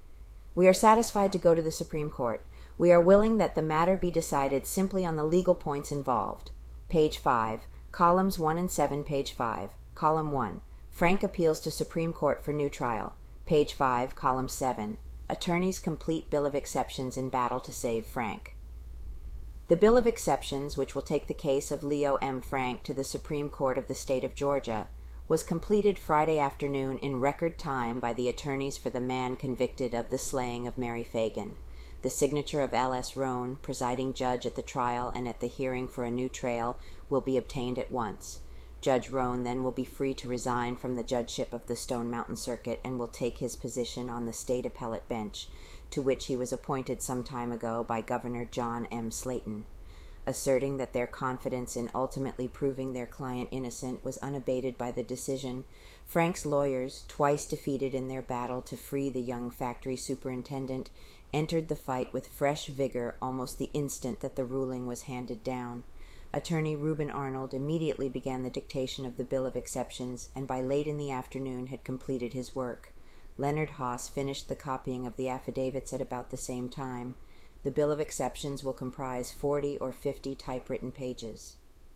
We are satisfied to go to the Supreme Court. We are willing that the matter be decided simply on the legal points involved. Page five, columns one and seven, page five. Column one. Frank appeals to Supreme Court for new trial. Page five, column seven. Attorney's complete bill of exceptions in battle to save Frank. The bill of exceptions, which will take the case of Leo M. Frank to the Supreme Court of the State of Georgia, was completed Friday afternoon in record time by the attorneys for the man convicted of the slaying of Mary Fagan. The signature of L S Roan, presiding judge at the trial and at the hearing for a new trial, will be obtained at once. Judge Roan then will be free to resign from the judgeship of the Stone Mountain Circuit and will take his position on the state appellate bench, to which he was appointed some time ago by Governor John M. Slayton. Asserting that their confidence in ultimately proving their client innocent was unabated by the decision, Frank's lawyers, twice defeated in their battle to free the young factory superintendent, entered the fight with fresh vigor almost the instant that the ruling was handed down. Attorney Reuben Arnold immediately began the dictation of the bill of exceptions, and by late in the afternoon had completed his work. Leonard Haas finished the copying of the affidavits at about the same time. The bill of exceptions will comprise forty or fifty typewritten pages.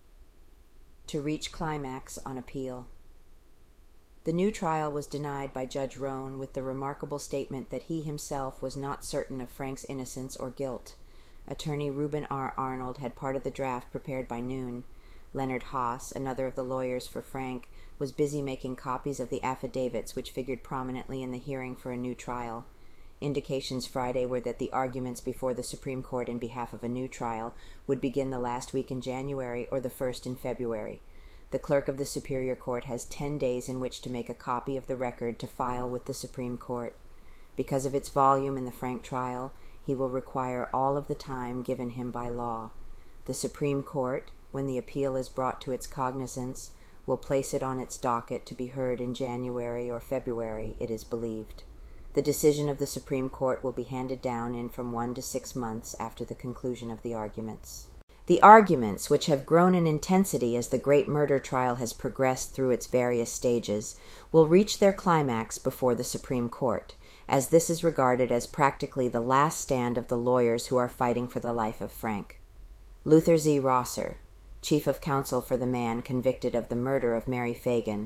To reach climax on appeal. The new trial was denied by Judge Roan with the remarkable statement that he himself was not certain of Frank's innocence or guilt. Attorney Reuben R. Arnold had part of the draft prepared by noon. Leonard Haas, another of the lawyers for Frank, was busy making copies of the affidavits which figured prominently in the hearing for a new trial. Indications Friday were that the arguments before the Supreme Court in behalf of a new trial would begin the last week in January or the first in February. The clerk of the Superior Court has ten days in which to make a copy of the record to file with the Supreme Court. Because of its volume in the Frank trial, he will require all of the time given him by law. The Supreme Court, when the appeal is brought to its cognizance, will place it on its docket to be heard in January or February, it is believed. The decision of the Supreme Court will be handed down in from one to six months after the conclusion of the arguments. The arguments, which have grown in intensity as the great murder trial has progressed through its various stages, will reach their climax before the Supreme Court, as this is regarded as practically the last stand of the lawyers who are fighting for the life of Frank. Luther Z. Rosser, Chief of Counsel for the man convicted of the murder of Mary Fagan,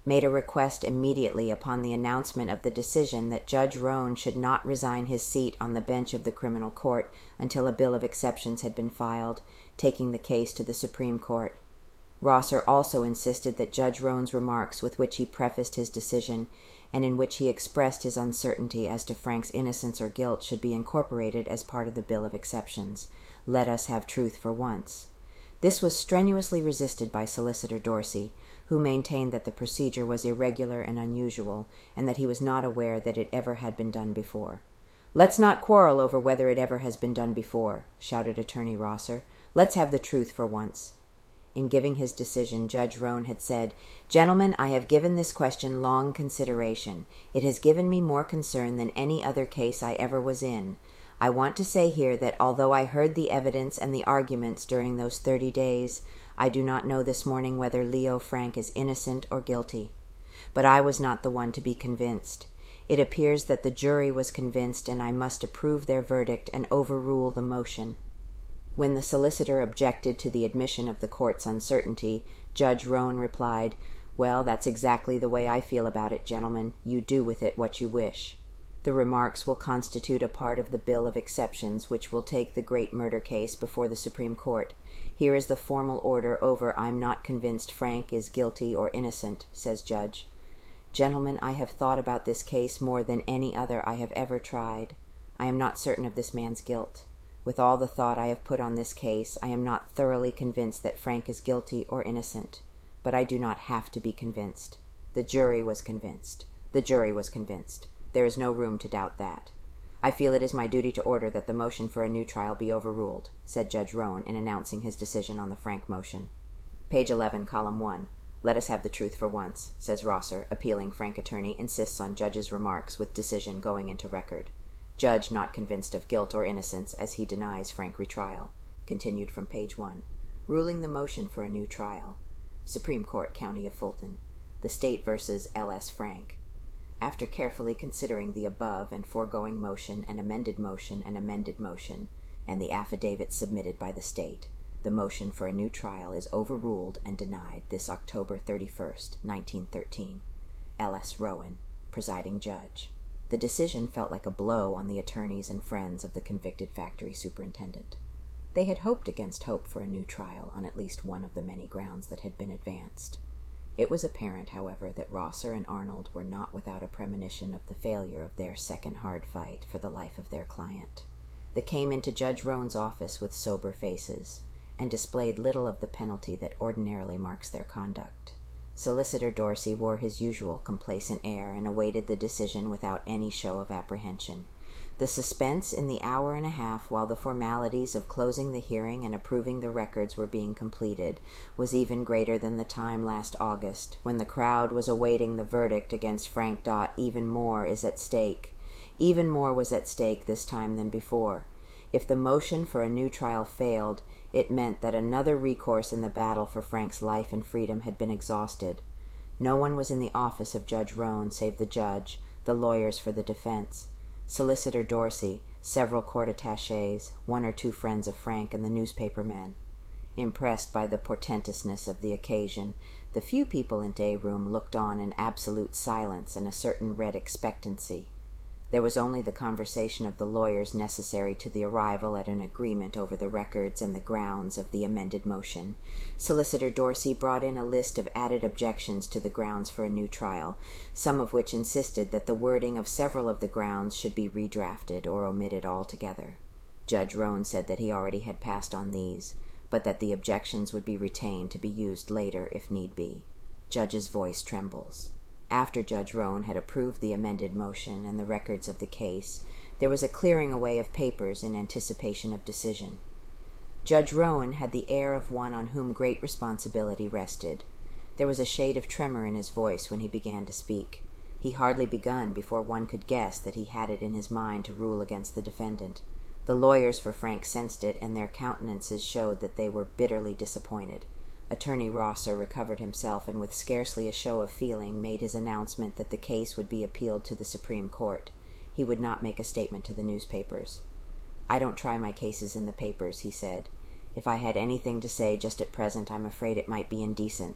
made a request immediately upon the announcement of the decision that Judge Roan should not resign his seat on the bench of the criminal court until a bill of exceptions had been filed, taking the case to the Supreme Court. Rosser also insisted that Judge Roan's remarks with which he prefaced his decision and in which he expressed his uncertainty as to Frank's innocence or guilt should be incorporated as part of the bill of exceptions. Let us have truth for once. This was strenuously resisted by Solicitor Dorsey, who maintained that the procedure was irregular and unusual, and that he was not aware that it ever had been done before. "Let's not quarrel over whether it ever has been done before," shouted Attorney Rosser. "Let's have the truth for once." In giving his decision, Judge Roan had said, "Gentlemen, I have given this question long consideration. It has given me more concern than any other case I ever was in. I want to say here that although I heard the evidence and the arguments during those thirty days, I do not know this morning whether Leo Frank is innocent or guilty. But I was not the one to be convinced. It appears that the jury was convinced, and I must approve their verdict and overrule the motion." When the solicitor objected to the admission of the court's uncertainty, Judge Roan replied, "Well, that's exactly the way I feel about it, gentlemen. You do with it what you wish." The remarks will constitute a part of the bill of exceptions which will take the great murder case before the Supreme Court. Here is the formal order over "I'm not convinced Frank is guilty or innocent," says Judge. "Gentlemen, I have thought about this case more than any other I have ever tried. I am not certain of this man's guilt. With all the thought I have put on this case, I am not thoroughly convinced that Frank is guilty or innocent. But I do not have to be convinced. The jury was convinced. The jury was convinced. There is no room to doubt that. I feel it is my duty to order that the motion for a new trial be overruled," said Judge Roan in announcing his decision on the Frank motion. Page eleven, column one. "Let us have the truth for once," says Rosser, appealing Frank attorney, insists on Judge's remarks with decision going into record. Judge not convinced of guilt or innocence as he denies Frank retrial. Continued from page one. Ruling the motion for a new trial. Supreme Court, County of Fulton. The State versus L S Frank. After carefully considering the above and foregoing motion and amended motion and amended motion, and the affidavit submitted by the State, the motion for a new trial is overruled and denied this October thirty-first, nineteen thirteen. L S Rowan, presiding judge. The decision felt like a blow on the attorneys and friends of the convicted factory superintendent. They had hoped against hope for a new trial on at least one of the many grounds that had been advanced. It was apparent, however, that Rosser and Arnold were not without a premonition of the failure of their second hard fight for the life of their client. They came into Judge Roan's office with sober faces, and displayed little of the penalty that ordinarily marks their conduct. Solicitor Dorsey wore his usual complacent air and awaited the decision without any show of apprehension. The suspense in the hour and a half while the formalities of closing the hearing and approving the records were being completed was even greater than the time last August, when the crowd was awaiting the verdict against Frank Dott. Even more is at stake. Even more was at stake this time than before. If the motion for a new trial failed, it meant that another recourse in the battle for Frank's life and freedom had been exhausted. No one was in the office of Judge Roan save the judge, the lawyers for the defense, Solicitor Dorsey, several court attachés, one or two friends of Frank, and the newspaper men. Impressed by the portentousness of the occasion, the few people in Day Room looked on in absolute silence and a certain red expectancy. There was only the conversation of the lawyers necessary to the arrival at an agreement over the records and the grounds of the amended motion. Solicitor Dorsey brought in a list of added objections to the grounds for a new trial, some of which insisted that the wording of several of the grounds should be redrafted or omitted altogether. Judge Roan said that he already had passed on these, but that the objections would be retained to be used later if need be. Judge's voice trembles. After Judge Roan had approved the amended motion and the records of the case, there was a clearing away of papers in anticipation of decision. Judge Roan had the air of one on whom great responsibility rested. There was a shade of tremor in his voice when he began to speak. He hardly begun before one could guess that he had it in his mind to rule against the defendant. The lawyers for Frank sensed it, and their countenances showed that they were bitterly disappointed. Attorney Rosser recovered himself and with scarcely a show of feeling made his announcement that the case would be appealed to the Supreme Court. He would not make a statement to the newspapers. "I don't try my cases in the papers," he said. "If I had anything to say just at present, I'm afraid it might be indecent.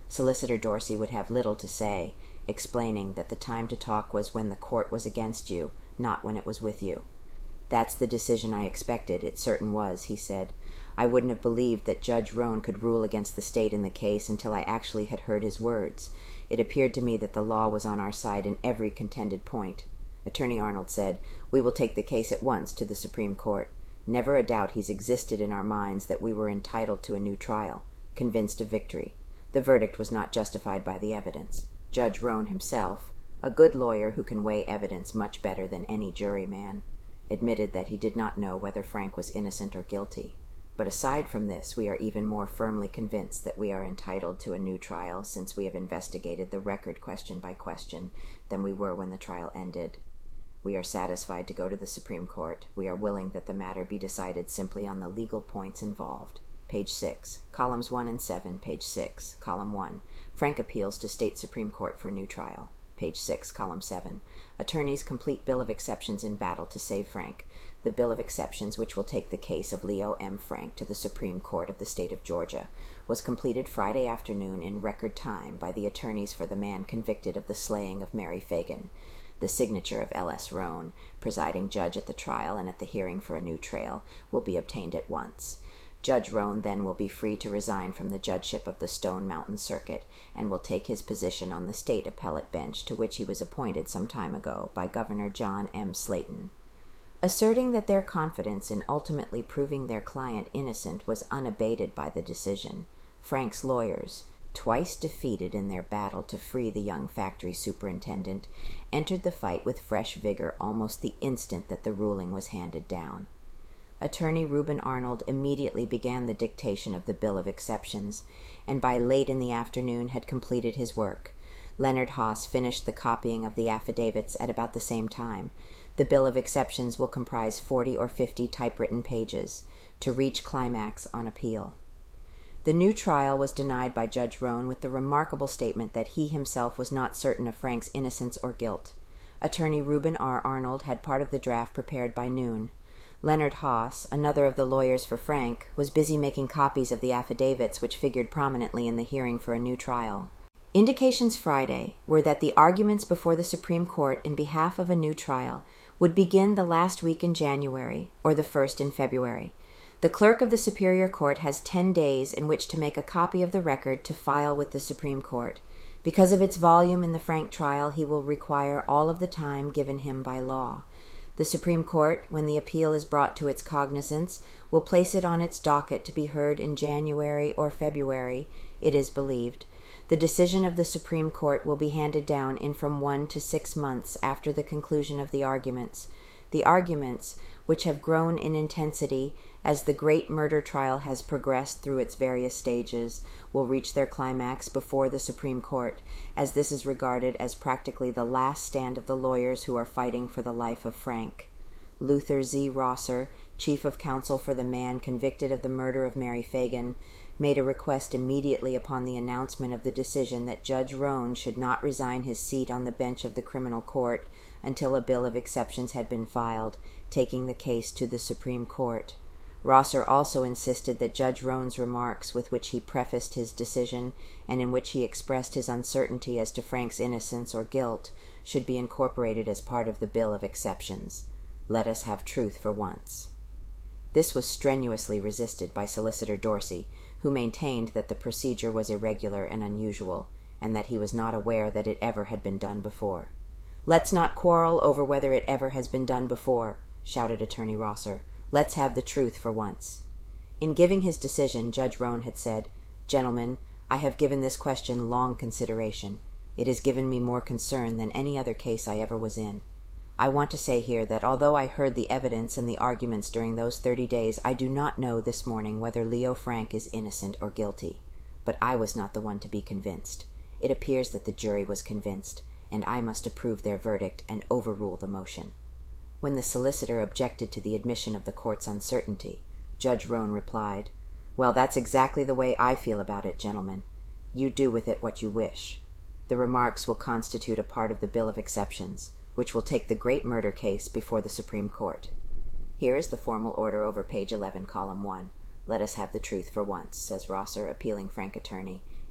Solicitor Dorsey would have little to say, explaining that the time to talk was when the court was against you, not when it was with you. "That's the decision I expected, it certain was," he said. "I wouldn't have believed that Judge Roan could rule against the state in the case until I actually had heard his words. It appeared to me that the law was on our side in every contended point." Attorney Arnold said, "We will take the case at once to the Supreme Court. Never a doubt he's existed in our minds that we were entitled to a new trial, convinced of victory. The verdict was not justified by the evidence. Judge Roan himself, a good lawyer who can weigh evidence much better than any juryman, admitted that he did not know whether Frank was innocent or guilty. But aside from this, we are even more firmly convinced that we are entitled to a new trial since we have investigated the record question by question than we were when the trial ended. We are satisfied to go to the Supreme Court. We are willing that the matter be decided simply on the legal points involved." Page six. Columns one and seven, page six. Column one. Frank appeals to State Supreme Court for new trial. Page six, column seven. Attorneys complete bill of exceptions in battle to save Frank. The bill of exceptions, which will take the case of Leo M. Frank to the Supreme Court of the State of Georgia, was completed Friday afternoon in record time by the attorneys for the man convicted of the slaying of Mary Fagan. The signature of L S Roan, presiding judge at the trial and at the hearing for a new trial, will be obtained at once. Judge Roan then will be free to resign from the judgeship of the Stone Mountain Circuit, and will take his position on the state appellate bench to which he was appointed some time ago by Governor John M. Slayton. Asserting that their confidence in ultimately proving their client innocent was unabated by the decision, Frank's lawyers, twice defeated in their battle to free the young factory superintendent, entered the fight with fresh vigor almost the instant that the ruling was handed down. Attorney Reuben Arnold immediately began the dictation of the bill of exceptions, and by late in the afternoon had completed his work. Leonard Haas finished the copying of the affidavits at about the same time. The bill of exceptions will comprise forty or fifty typewritten pages, to reach climax on appeal. The new trial was denied by Judge Roan with the remarkable statement that he himself was not certain of Frank's innocence or guilt. Attorney Reuben R. Arnold had part of the draft prepared by noon. Leonard Haas, another of the lawyers for Frank, was busy making copies of the affidavits which figured prominently in the hearing for a new trial. Indications Friday were that the arguments before the Supreme Court in behalf of a new trial would begin the last week in January or the first in February. The clerk of the Superior Court has ten days in which to make a copy of the record to file with the Supreme Court. Because of its volume in the Frank trial, he will require all of the time given him by law. The Supreme Court, when the appeal is brought to its cognizance, will place it on its docket to be heard in January or February, it is believed. The decision of the Supreme Court will be handed down in from one to six months after the conclusion of the arguments. The arguments, which have grown in intensity as the great murder trial has progressed through its various stages, will reach their climax before the Supreme Court, as this is regarded as practically the last stand of the lawyers who are fighting for the life of Frank. Luther Z. Rosser, chief of counsel for the man convicted of the murder of Mary Fagan, made a request immediately upon the announcement of the decision that Judge Roan should not resign his seat on the bench of the criminal court until a bill of exceptions had been filed, taking the case to the Supreme Court. Rosser also insisted that Judge Roan's remarks with which he prefaced his decision, and in which he expressed his uncertainty as to Frank's innocence or guilt, should be incorporated as part of the bill of exceptions. Let us have truth for once. This was strenuously resisted by Solicitor Dorsey, who maintained that the procedure was irregular and unusual, and that he was not aware that it ever had been done before. "Let's not quarrel over whether it ever has been done before," shouted Attorney Rosser. "Let's have the truth for once." In giving his decision, Judge Roan had said, "Gentlemen, I have given this question long consideration. It has given me more concern than any other case I ever was in. I want to say here that although I heard the evidence and the arguments during those thirty days, I do not know this morning whether Leo Frank is innocent or guilty. But I was not the one to be convinced. It appears that the jury was convinced, and I must approve their verdict and overrule the motion." When the solicitor objected to the admission of the court's uncertainty, Judge Roan replied, "Well, that's exactly the way I feel about it, gentlemen. You do with it what you wish. The remarks will constitute a part of the bill of exceptions, which will take the great murder case before the Supreme Court. Here is the formal order over page eleven, column one. Let us have the truth for once," says Rosser, appealing Frank attorney,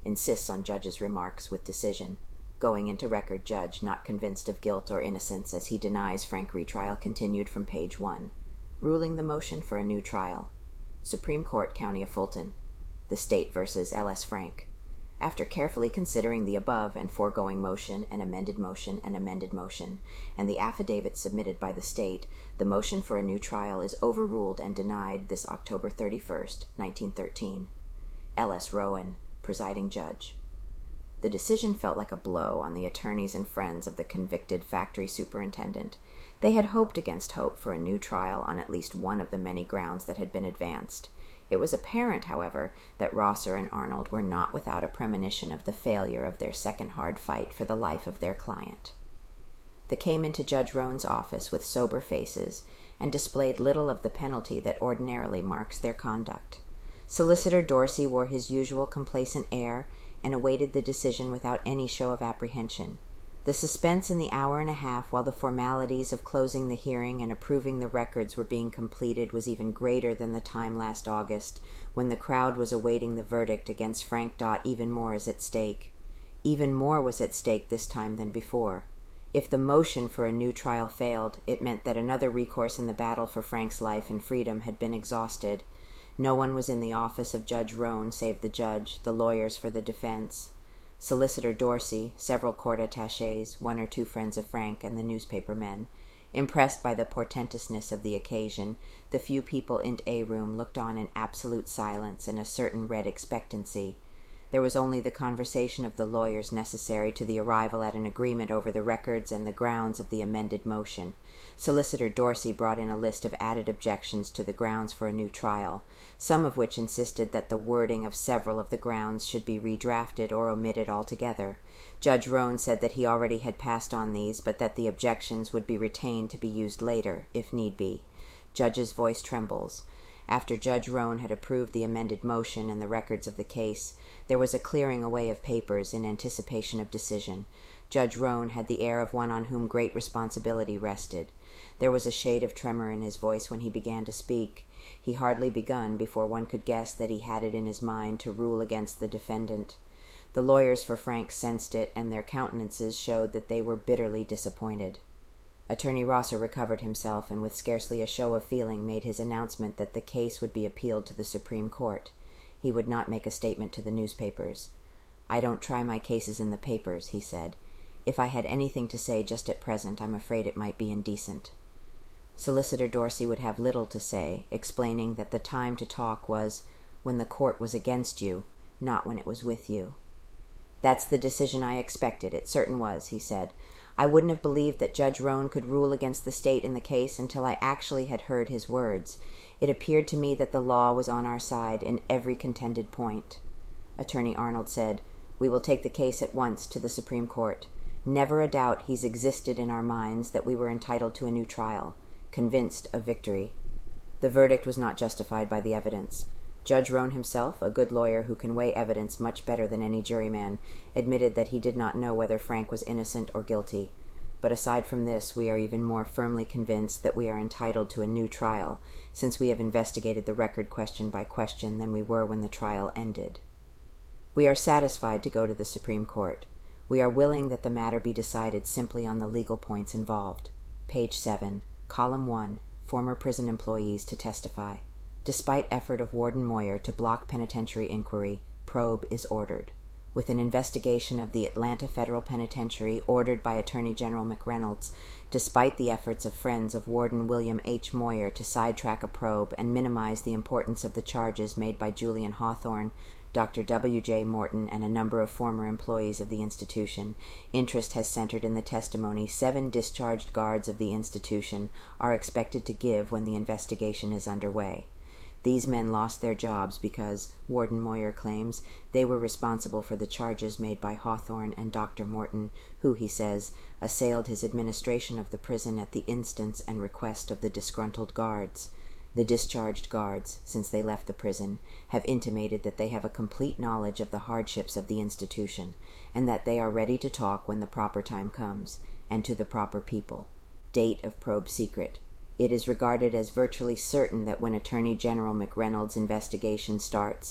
insists on judge's remarks with decision. Going into record, judge not convinced of guilt or innocence as he denies frank retrial continued from page one. Ruling the motion for a new trial. Supreme Court, County of Fulton. The State versus L S Frank. After carefully considering the above and foregoing motion and amended motion and amended motion, and the affidavit submitted by the State, the motion for a new trial is overruled and denied this October thirty-first, nineteen thirteen. L S Rowan, presiding judge. The decision felt like a blow on the attorneys and friends of the convicted factory superintendent. They had hoped against hope for a new trial on at least one of the many grounds that had been advanced. It was apparent, however, that Rosser and Arnold were not without a premonition of the failure of their second hard fight for the life of their client. They came into Judge Roan's office with sober faces and displayed little of the penalty that ordinarily marks their conduct. Solicitor Dorsey wore his usual complacent air and awaited the decision without any show of apprehension. The suspense in the hour and a half while the formalities of closing the hearing and approving the records were being completed was even greater than the time last August, when the crowd was awaiting the verdict against Frank Dott. Even more is at stake. Even more was at stake this time than before. If the motion for a new trial failed, it meant that another recourse in the battle for Frank's life and freedom had been exhausted. No one was in the office of Judge Roan save the judge, the lawyers for the defense, Solicitor Dorsey, several court attachés, one or two friends of Frank, and the newspaper men. Impressed by the portentousness of the occasion, the few people in A room looked on in absolute silence and a certain red expectancy. There was only the conversation of the lawyers necessary to the arrival at an agreement over the records and the grounds of the amended motion. Solicitor Dorsey brought in a list of added objections to the grounds for a new trial, some of which insisted that the wording of several of the grounds should be redrafted or omitted altogether. Judge Roan said that he already had passed on these, but that the objections would be retained to be used later, if need be. Judge's voice trembles. After Judge Roan had approved the amended motion and the records of the case, there was a clearing away of papers in anticipation of decision. Judge Roan had the air of one on whom great responsibility rested. There was a shade of tremor in his voice when he began to speak. He hardly begun before one could guess that he had it in his mind to rule against the defendant. The lawyers for Frank sensed it, and their countenances showed that they were bitterly disappointed. Attorney Rosser recovered himself, and with scarcely a show of feeling made his announcement that the case would be appealed to the Supreme Court. He would not make a statement to the newspapers. "I don't try my cases in the papers," he said. "If I had anything to say just at present, I'm afraid it might be indecent." Solicitor Dorsey would have little to say, explaining that the time to talk was when the court was against you, not when it was with you. "That's the decision I expected, it certain was," he said. "I wouldn't have believed that Judge Roan could rule against the state in the case until I actually had heard his words. It appeared to me that the law was on our side in every contended point." Attorney Arnold said, "We will take the case at once to the Supreme Court. Never a doubt he's existed in our minds that we were entitled to a new trial, convinced of victory." The verdict was not justified by the evidence. Judge Roan himself, a good lawyer who can weigh evidence much better than any juryman, admitted that he did not know whether Frank was innocent or guilty. But aside from this, we are even more firmly convinced that we are entitled to a new trial, since we have investigated the record question by question than we were when the trial ended. We are satisfied to go to the Supreme Court. We are willing that the matter be decided simply on the legal points involved. Page seven, Column one, Former Prison Employees to Testify. Despite effort of Warden Moyer to block penitentiary inquiry, probe is ordered. With an investigation of the Atlanta Federal Penitentiary ordered by Attorney General McReynolds, despite the efforts of friends of Warden William H. Moyer to sidetrack a probe and minimize the importance of the charges made by Julian Hawthorne, Doctor W J Morton, and a number of former employees of the institution, interest has centered in the testimony seven discharged guards of the institution are expected to give when the investigation is underway. These men lost their jobs because, Warden Moyer claims, they were responsible for the charges made by Hawthorne and Doctor Morton, who, he says, assailed his administration of the prison at the instance and request of the disgruntled guards. The discharged guards, since they left the prison, have intimated that they have a complete knowledge of the hardships of the institution, and that they are ready to talk when the proper time comes, and to the proper people. Date of probe secret. It is regarded as virtually certain that when Attorney General McReynolds' investigation starts,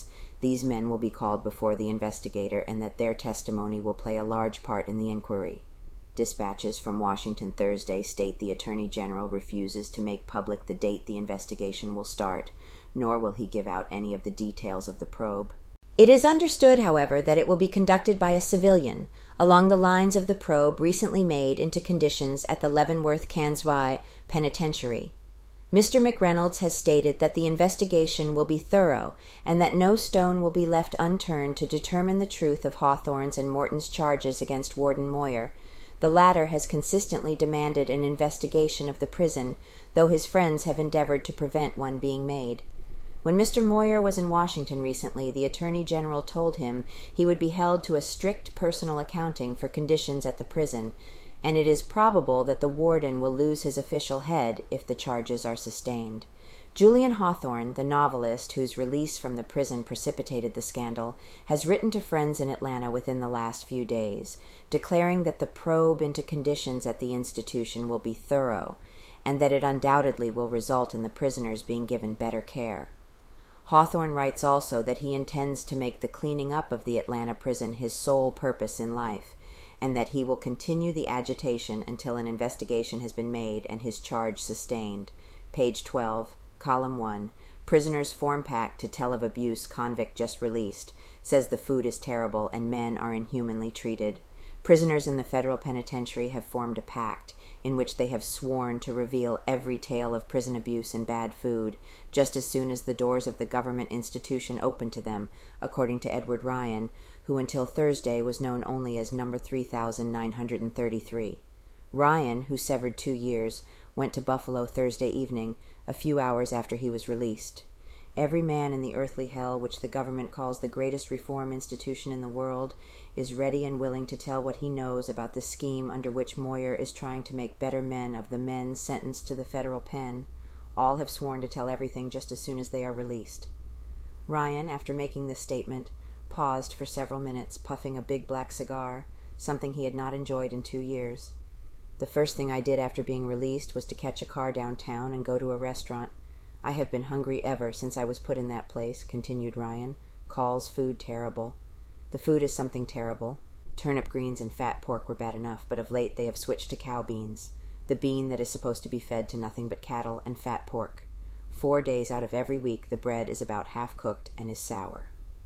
These men will be called before the investigator, and that their testimony will play a large part in the inquiry. Dispatches from Washington Thursday state the Attorney General refuses to make public the date the investigation will start, nor will he give out any of the details of the probe. It is understood, however, that it will be conducted by a civilian, along the lines of the probe recently made into conditions at the Leavenworth-Kansas Penitentiary. Mister McReynolds has stated that the investigation will be thorough and that no stone will be left unturned to determine the truth of Hawthorne's and Morton's charges against Warden Moyer. The latter has consistently demanded an investigation of the prison, though his friends have endeavored to prevent one being made. When Mister Moyer was in Washington recently, the Attorney General told him he would be held to a strict personal accounting for conditions at the prison, and it is probable that the warden will lose his official head if the charges are sustained. Julian Hawthorne, the novelist whose release from the prison precipitated the scandal, has written to friends in Atlanta within the last few days, declaring that the probe into conditions at the institution will be thorough, and that it undoubtedly will result in the prisoners being given better care. Hawthorne writes also that he intends to make the cleaning up of the Atlanta prison his sole purpose in life, and that he will continue the agitation until an investigation has been made and his charge sustained. Page twelve, Column one, Prisoners Form Pack to Tell of Abuse Convict Just Released, says the food is terrible and men are inhumanly treated. Prisoners in the federal penitentiary have formed a pact in which they have sworn to reveal every tale of prison abuse and bad food, just as soon as the doors of the government institution open to them, according to Edward Ryan, who until Thursday was known only as number three thousand nine hundred thirty-three. Ryan, who severed two years, went to Buffalo Thursday evening, a few hours after he was released. Every man in the earthly hell which the government calls the greatest reform institution in the world is ready and willing to tell what he knows about the scheme under which Moyer is trying to make better men of the men sentenced to the federal pen. All have sworn to tell everything just as soon as they are released. Ryan, after making this statement, paused for several minutes, puffing a big black cigar, something he had not enjoyed in two years. The first thing I did after being released was to catch a car downtown and go to a restaurant. I have been hungry ever since I was put in that place, continued Ryan. Calls food terrible. The food is something terrible. Turnip greens and fat pork were bad enough, but of late they have switched to cow beans, the bean that is supposed to be fed to nothing but cattle, and fat pork. Four days out of every week the bread is about half cooked and is sour.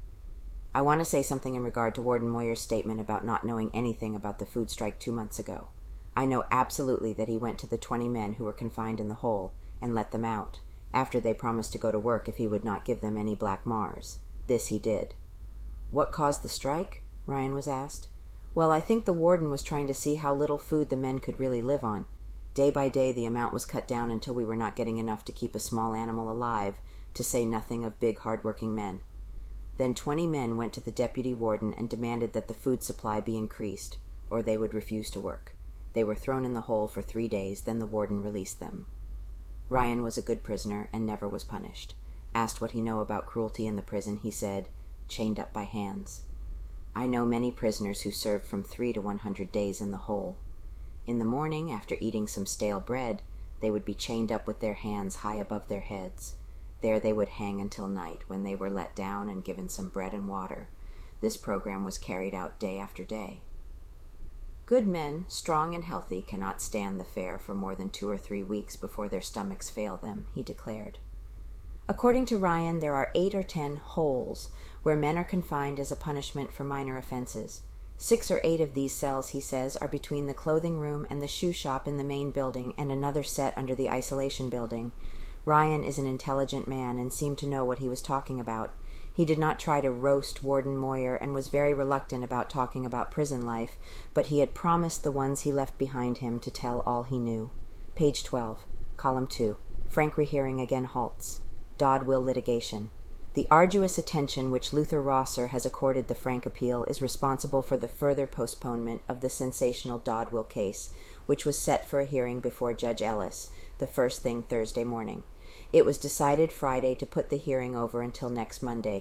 I want to say something in regard to Warden Moyer's statement about not knowing anything about the food strike two months ago. I know absolutely that he went to the twenty men who were confined in the hole and let them out, after they promised to go to work if he would not give them any black Mars. This he did. What caused the strike? Ryan was asked. Well, I think the warden was trying to see how little food the men could really live on. Day by day the amount was cut down until we were not getting enough to keep a small animal alive, to say nothing of big, hard-working men. Then twenty men went to the deputy warden and demanded that the food supply be increased, or they would refuse to work. They were thrown in the hole for three days, then the warden released them. Ryan was a good prisoner and never was punished. Asked what he knew about cruelty in the prison, he said, chained up by hands. I know many prisoners who served from three to one hundred days in the hole. In the morning, after eating some stale bread, they would be chained up with their hands high above their heads. There they would hang until night, when they were let down and given some bread and water. This program was carried out day after day. Good men, strong and healthy, cannot stand the fare for more than two or three weeks before their stomachs fail them, he declared. According to Ryan, there are eight or ten holes where men are confined as a punishment for minor offenses. Six or eight of these cells, he says, are between the clothing room and the shoe shop in the main building and another set under the isolation building. Ryan is an intelligent man and seemed to know what he was talking about. He did not try to roast Warden Moyer and was very reluctant about talking about prison life, but he had promised the ones he left behind him to tell all he knew. Page twelve, Column two. Frank rehearing again halts. Dodd-Will litigation. The arduous attention which Luther Rosser has accorded the Frank appeal is responsible for the further postponement of the sensational Dodd-Will case, which was set for a hearing before Judge Ellis, the first thing Thursday morning. It was decided Friday to put the hearing over until next Monday,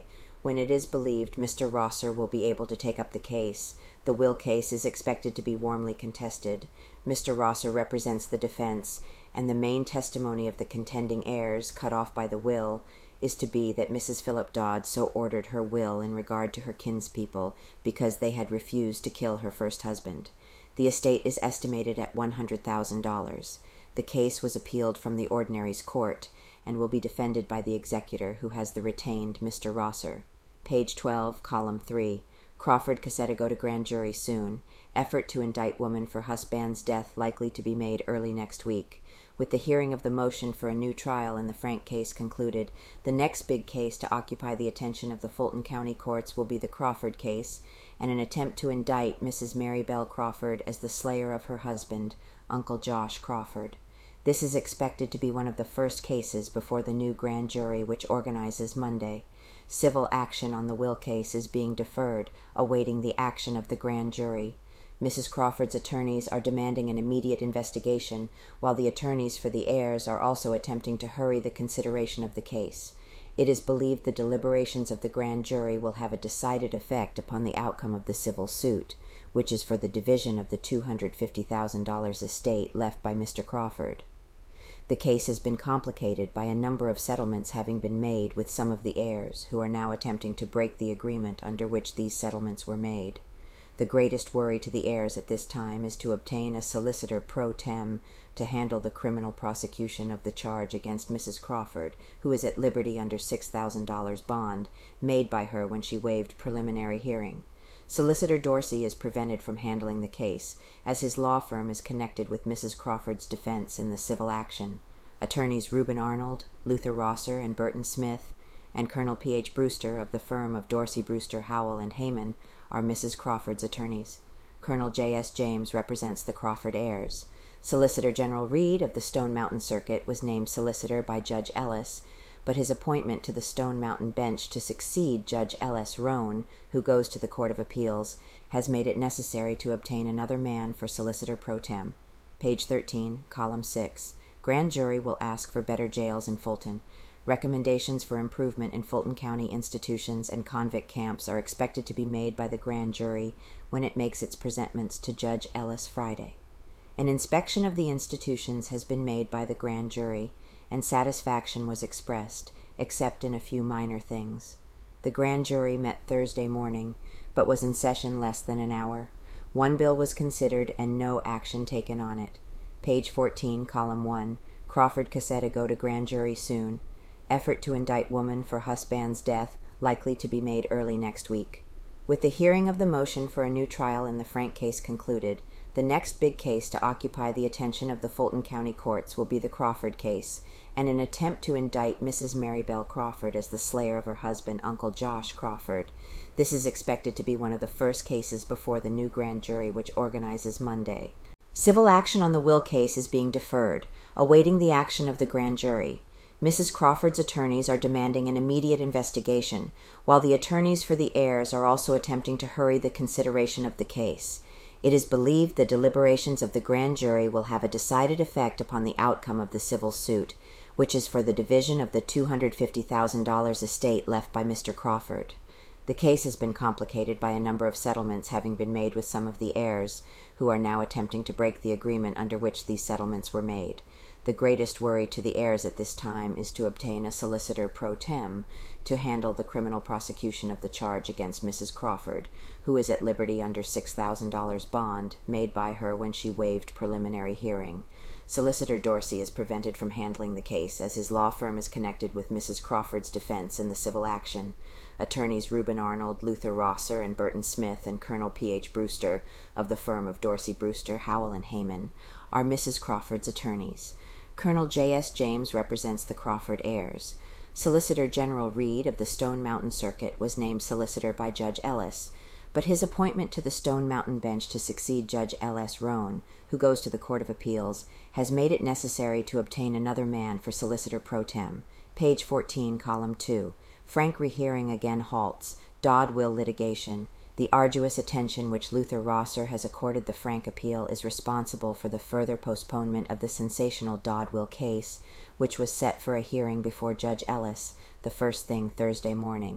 when it is believed Mister Rosser will be able to take up the case. The will case is expected to be warmly contested. Mister Rosser represents the defense, and the main testimony of the contending heirs, cut off by the will, is to be that Missus Philip Dodd so ordered her will in regard to her kinspeople because they had refused to kill her first husband. The estate is estimated at one hundred thousand dollars. The case was appealed from the Ordinaries Court and will be defended by the executor, who has the retained Mister Rosser. Page twelve, column three. Crawford Cassetta go to grand jury soon. Effort to indict woman for husband's death likely to be made early next week. With the hearing of the motion for a new trial in the Frank case concluded, the next big case to occupy the attention of the Fulton County courts will be the Crawford case, and an attempt to indict Missus Mary Bell Crawford as the slayer of her husband, Uncle Josh Crawford. This is expected to be one of the first cases before the new grand jury, which organizes Monday. Civil action on the will case is being deferred, awaiting the action of the grand jury. Missus Crawford's attorneys are demanding an immediate investigation, while the attorneys for the heirs are also attempting to hurry the consideration of the case. It is believed the deliberations of the grand jury will have a decided effect upon the outcome of the civil suit, which is for the division of the two hundred fifty thousand dollars estate left by Mister Crawford. The case has been complicated by a number of settlements having been made with some of the heirs, who are now attempting to break the agreement under which these settlements were made. The greatest worry to the heirs at this time is to obtain a solicitor pro tem to handle the criminal prosecution of the charge against Missus Crawford, who is at liberty under six thousand dollars bond, made by her when she waived preliminary hearing. Solicitor Dorsey is prevented from handling the case, as his law firm is connected with Missus Crawford's defense in the civil action. Attorneys Reuben Arnold, Luther Rosser, and Burton Smith, and Colonel P H Brewster of the firm of Dorsey, Brewster, Howell, and Heyman are Missus Crawford's attorneys. Colonel J S James represents the Crawford heirs. Solicitor General Reed of the Stone Mountain Circuit was named solicitor by Judge Ellis, but his appointment to the Stone Mountain bench to succeed Judge L S Roan, who goes to the Court of Appeals, has made it necessary to obtain another man for solicitor pro tem. Page thirteen, column six. Grand jury will ask for better jails in Fulton. Recommendations for improvement in Fulton County institutions and convict camps are expected to be made by the grand jury when it makes its presentments to Judge Ellis Friday. An inspection of the institutions has been made by the grand jury, and satisfaction was expressed, except in a few minor things. The grand jury met Thursday morning, but was in session less than an hour. One bill was considered and no action taken on it. Page fourteen, column one. Crawford Cassetta go to grand jury soon. Effort to indict woman for husband's death likely to be made early next week. With the hearing of the motion for a new trial in the Frank case concluded, the next big case to occupy the attention of the Fulton County courts will be the Crawford case, and an attempt to indict Missus Mary Bell Crawford as the slayer of her husband, Uncle Josh Crawford. This is expected to be one of the first cases before the new grand jury, which organizes Monday. Civil action on the will case is being deferred, awaiting the action of the grand jury. Missus Crawford's attorneys are demanding an immediate investigation, while the attorneys for the heirs are also attempting to hurry the consideration of the case. It is believed the deliberations of the grand jury will have a decided effect upon the outcome of the civil suit, which is for the division of the two hundred fifty thousand dollars estate left by Mister Crawford. The case has been complicated by a number of settlements having been made with some of the heirs, who are now attempting to break the agreement under which these settlements were made. The greatest worry to the heirs at this time is to obtain a solicitor pro tem to handle the criminal prosecution of the charge against Missus Crawford, who is at liberty under six thousand dollars bond, made by her when she waived preliminary hearing. Solicitor Dorsey is prevented from handling the case, as his law firm is connected with Missus Crawford's defense in the civil action. Attorneys Reuben Arnold, Luther Rosser, and Burton Smith, and Colonel P H Brewster of the firm of Dorsey, Brewster, Howell, and Heyman are Missus Crawford's attorneys. Colonel J S James represents the Crawford heirs. Solicitor General Reed of the Stone Mountain Circuit was named solicitor by Judge Ellis, but his appointment to the Stone Mountain bench to succeed Judge L S Roan, who goes to the Court of Appeals, has made it necessary to obtain another man for solicitor pro tem. Page fourteen, column two. Frank rehearing again halts. Dodd will litigation. The arduous attention which Luther Rosser has accorded the Frank appeal is responsible for the further postponement of the sensational Dodd will case, which was set for a hearing before Judge Ellis the first thing Thursday morning.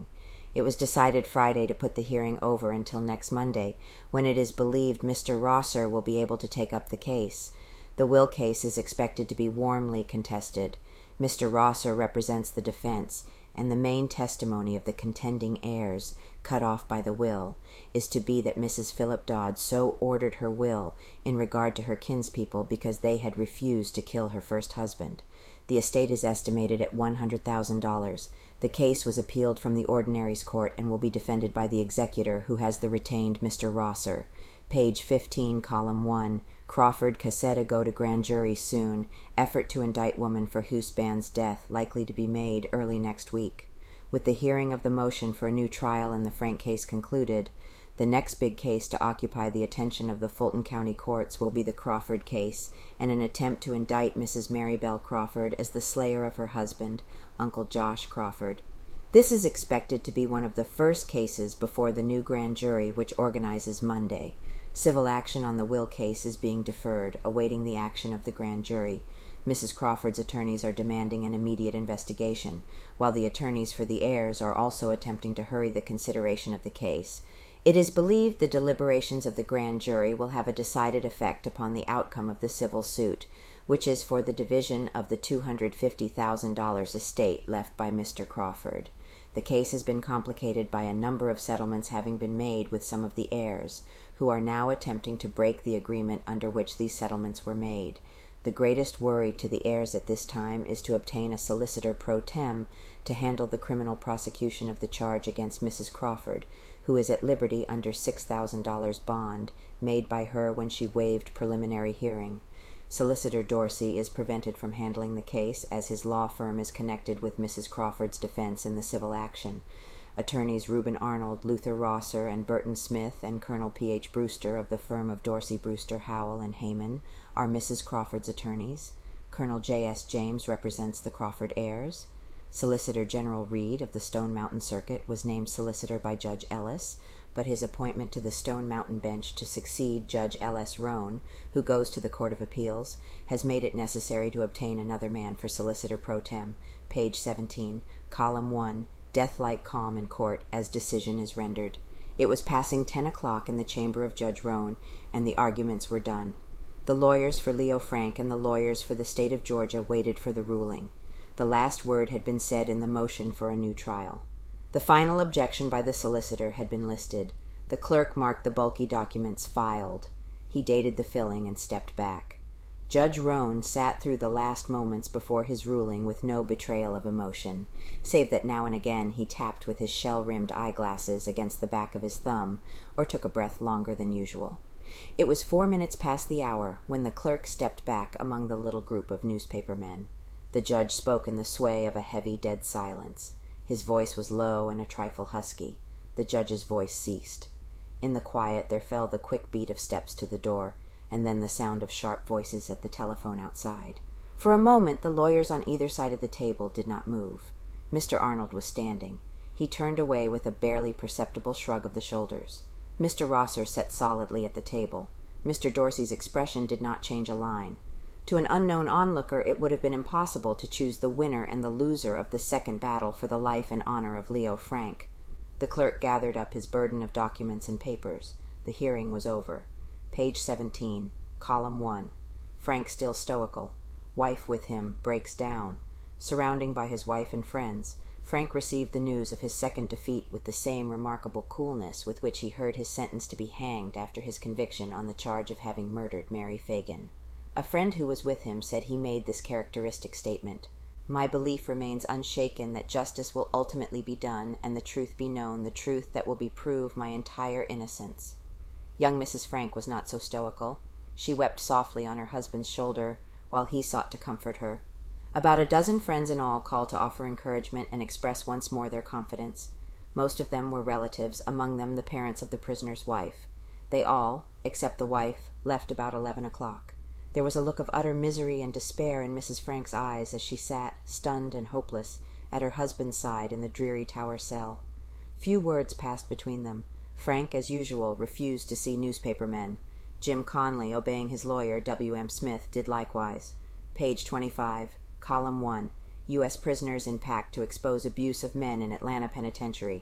It was decided Friday to put the hearing over until next Monday, when it is believed Mister Rosser will be able to take up the case. The will case is expected to be warmly contested. Mister Rosser represents the defense, and the main testimony of the contending heirs, cut off by the will, is to be that Missus Philip Dodd so ordered her will in regard to her kinspeople because they had refused to kill her first husband. The estate is estimated at one hundred thousand dollars. The case was appealed from the Ordinaries Court and will be defended by the executor, who has the retained Mister Rosser. Page fifteen, column one. Crawford Cassetta go to grand jury soon. Effort to indict woman for Husband's death likely to be made early next week. With the hearing of the motion for a new trial in the Frank case concluded, the next big case to occupy the attention of the Fulton County courts will be the Crawford case, and an attempt to indict Missus Mary Bell Crawford as the slayer of her husband, Uncle Josh Crawford. This is expected to be one of the first cases before the new grand jury, which organizes Monday. Civil action on the will case is being deferred, awaiting the action of the grand jury. Missus Crawford's attorneys are demanding an immediate investigation, while the attorneys for the heirs are also attempting to hurry the consideration of the case. It is believed the deliberations of the grand jury will have a decided effect upon the outcome of the civil suit, which is for the division of the two hundred fifty thousand dollars estate left by Mister Crawford. The case has been complicated by a number of settlements having been made with some of the heirs, who are now attempting to break the agreement under which these settlements were made. The greatest worry to the heirs at this time is to obtain a solicitor pro tem to handle the criminal prosecution of the charge against Missus Crawford, who is at liberty under six thousand dollars bond made by her when she waived preliminary hearing. Solicitor Dorsey is prevented from handling the case, as his law firm is connected with Missus Crawford's defense in the civil action. Attorneys Reuben Arnold, Luther Rosser, and Burton Smith, and Colonel P H Brewster of the firm of Dorsey, Brewster, Howell, and Heyman are Missus Crawford's attorneys. Colonel J S James represents the Crawford heirs. Solicitor General Reed of the Stone Mountain Circuit was named solicitor by Judge Ellis, but his appointment to the Stone Mountain bench to succeed Judge L S Roan, who goes to the Court of Appeals, has made it necessary to obtain another man for solicitor pro tem. Page seventeen, column one. Death-like calm in court as decision is rendered. It was passing ten o'clock in the chamber of Judge Roan, and the arguments were done. The lawyers for Leo Frank and the lawyers for the state of Georgia waited for the ruling. The last word had been said in the motion for a new trial. The final objection by the solicitor had been listed. The clerk marked the bulky documents filed. He dated the filling and stepped back. Judge Roan sat through the last moments before his ruling with no betrayal of emotion, save that now and again he tapped with his shell-rimmed eyeglasses against the back of his thumb, or took a breath longer than usual. It was four minutes past the hour when the clerk stepped back among the little group of newspaper men. The judge spoke in the sway of a heavy, dead silence. His voice was low and a trifle husky. The judge's voice ceased. In the quiet there fell the quick beat of steps to the door, and then the sound of sharp voices at the telephone outside. For a moment the lawyers on either side of the table did not move. Mister Arnold was standing. He turned away with a barely perceptible shrug of the shoulders. Mister Rosser sat solidly at the table. Mister Dorsey's expression did not change a line. To an unknown onlooker it would have been impossible to choose the winner and the loser of the second battle for the life and honor of Leo Frank. The clerk gathered up his burden of documents and papers. The hearing was over. Page seventeen, column one. Frank still stoical. Wife with him, breaks down. Surrounding by his wife and friends, Frank received the news of his second defeat with the same remarkable coolness with which he heard his sentence to be hanged after his conviction on the charge of having murdered Mary Fagan. A friend who was with him said he made this characteristic statement: "My belief remains unshaken that justice will ultimately be done, and the truth be known, the truth that will be prove my entire innocence." Young Missus Frank was not so stoical. She wept softly on her husband's shoulder, while he sought to comfort her. About a dozen friends in all called to offer encouragement and express once more their confidence. Most of them were relatives, among them the parents of the prisoner's wife. They all, except the wife, left about eleven o'clock. There was a look of utter misery and despair in Missus Frank's eyes as she sat, stunned and hopeless, at her husband's side in the dreary tower cell. Few words passed between them. Frank, as usual, refused to see newspaper men. Jim Conley, obeying his lawyer, W. M. Smith, did likewise. Page twenty-five, column one. U S prisoners in pact to expose abuse of men in Atlanta Penitentiary.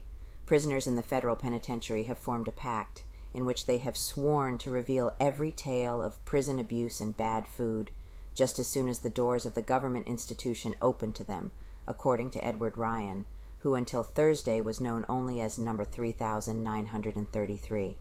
Prisoners in the federal penitentiary have formed a pact in which they have sworn to reveal every tale of prison abuse and bad food just as soon as the doors of the government institution open to them, according to Edward Ryan, who until Thursday was known only as number three thousand nine hundred thirty-three.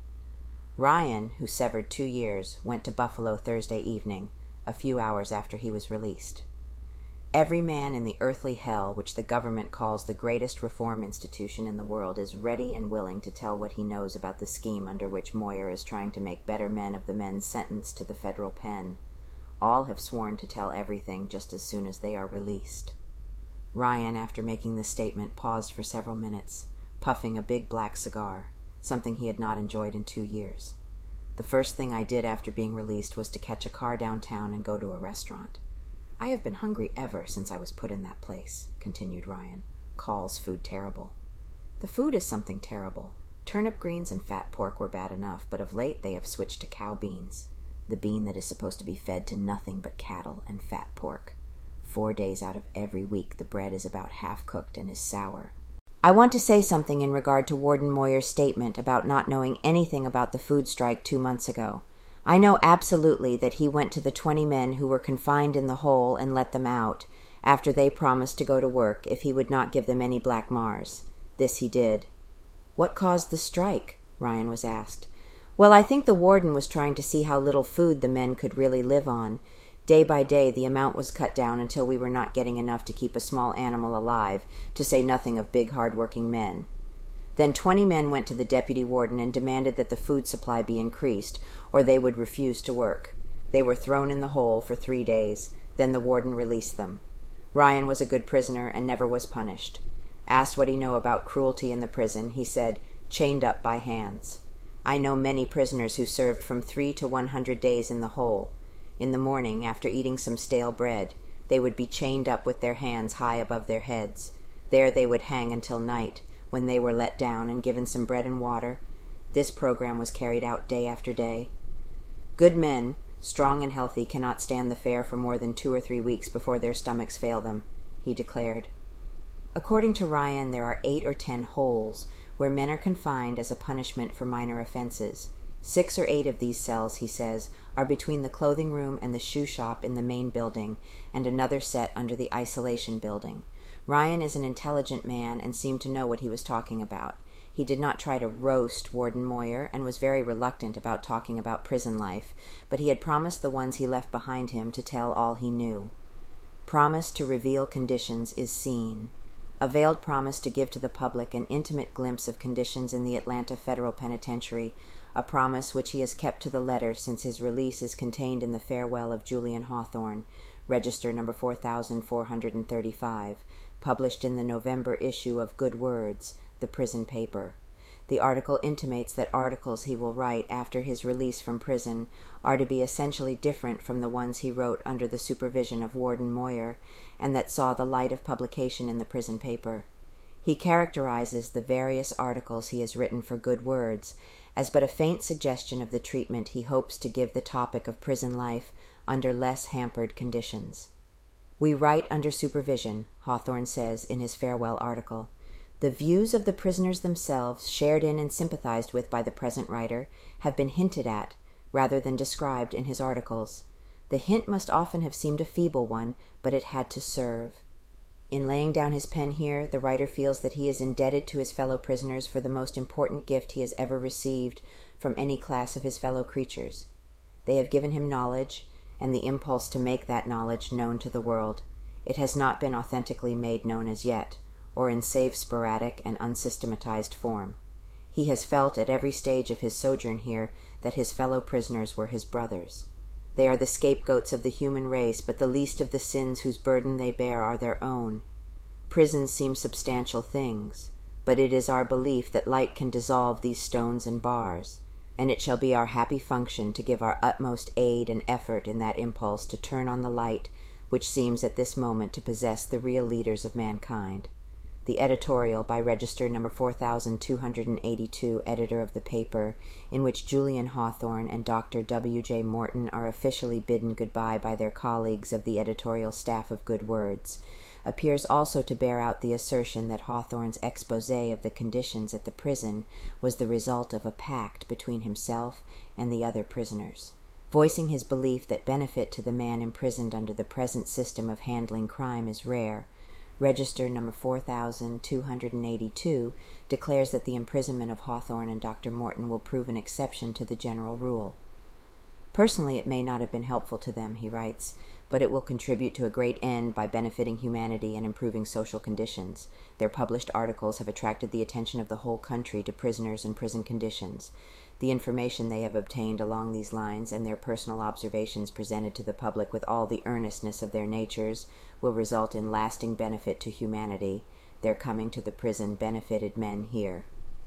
Ryan, who severed two years, went to Buffalo Thursday evening, a few hours after he was released. Every man in the earthly hell which the government calls the greatest reform institution in the world is ready and willing to tell what he knows about the scheme under which Moyer is trying to make better men of the men sentenced to the federal pen. All have sworn to tell everything just as soon as they are released. Ryan, after making this statement, paused for several minutes, puffing a big black cigar, something he had not enjoyed in two years. The first thing I did after being released was to catch a car downtown and go to a restaurant. I have been hungry ever since I was put in that place, continued Ryan. Calls food terrible. The food is something terrible. Turnip greens and fat pork were bad enough, but of late they have switched to cow beans, the bean that is supposed to be fed to nothing but cattle and fat pork. Four days out of every week the bread is about half-cooked and is sour. I want to say something in regard to Warden Moyer's statement about not knowing anything about the food strike two months ago. I know absolutely that he went to the twenty men who were confined in the hole and let them out, after they promised to go to work if he would not give them any black Mars. This he did. What caused the strike? Ryan was asked. Well, I think the warden was trying to see how little food the men could really live on. Day by day the amount was cut down until we were not getting enough to keep a small animal alive, to say nothing of big hard-working men. Then twenty men went to the deputy warden and demanded that the food supply be increased, or they would refuse to work. They were thrown in the hole for three days. Then the warden released them. Ryan was a good prisoner and never was punished. Asked what he knew about cruelty in the prison, he said, chained up by hands. I know many prisoners who served from three to one hundred days in the hole. In the morning, after eating some stale bread, they would be chained up with their hands high above their heads. There they would hang until night, when they were let down and given some bread and water. This program was carried out day after day. Good men, strong and healthy, cannot stand the fare for more than two or three weeks before their stomachs fail them, he declared. According to Ryan, there are eight or ten holes where men are confined as a punishment for minor offenses. Six or eight of these cells, he says, are between the clothing room and the shoe shop in the main building, and another set under the isolation building. Ryan is an intelligent man and seemed to know what he was talking about. He did not try to roast Warden Moyer and was very reluctant about talking about prison life, but he had promised the ones he left behind him to tell all he knew. Promise to reveal conditions is seen. A veiled promise to give to the public an intimate glimpse of conditions in the Atlanta Federal Penitentiary, a promise which he has kept to the letter since his release is contained in the farewell of Julian Hawthorne, Register number four thousand four hundred thirty-five, published in the November issue of Good Words, the prison paper. The article intimates that articles he will write after his release from prison are to be essentially different from the ones he wrote under the supervision of Warden Moyer, and that saw the light of publication in the prison paper. He characterizes the various articles he has written for Good Words as but a faint suggestion of the treatment he hopes to give the topic of prison life under less hampered conditions. We write under supervision, Hawthorne says in his farewell article. The views of the prisoners themselves, shared in and sympathized with by the present writer, have been hinted at, rather than described in his articles. The hint must often have seemed a feeble one, but it had to serve. In laying down his pen here, the writer feels that he is indebted to his fellow prisoners for the most important gift he has ever received from any class of his fellow creatures. They have given him knowledge, and the impulse to make that knowledge known to the world. It has not been authentically made known as yet, or in save sporadic and unsystematized form. He has felt at every stage of his sojourn here that his fellow prisoners were his brothers. They are the scapegoats of the human race, but the least of the sins whose burden they bear are their own. Prisons seem substantial things, but it is our belief that light can dissolve these stones and bars, and it shall be our happy function to give our utmost aid and effort in that impulse to turn on the light which seems at this moment to possess the real leaders of mankind. The editorial by Register number four thousand two hundred eighty-two, editor of the paper, in which Julian Hawthorne and Doctor W J Morton are officially bidden goodbye by their colleagues of the editorial staff of Good Words, appears also to bear out the assertion that Hawthorne's exposé of the conditions at the prison was the result of a pact between himself and the other prisoners. Voicing his belief that benefit to the man imprisoned under the present system of handling crime is rare, Register number four thousand two hundred eighty-two declares that the imprisonment of Hawthorne and Doctor Morton will prove an exception to the general rule. Personally, it may not have been helpful to them, he writes, but it will contribute to a great end by benefiting humanity and improving social conditions. Their published articles have attracted the attention of the whole country to prisoners and prison conditions. The information they have obtained along these lines and their personal observations presented to the public with all the earnestness of their natures will result in lasting benefit to humanity. Their coming to the prison benefited men here.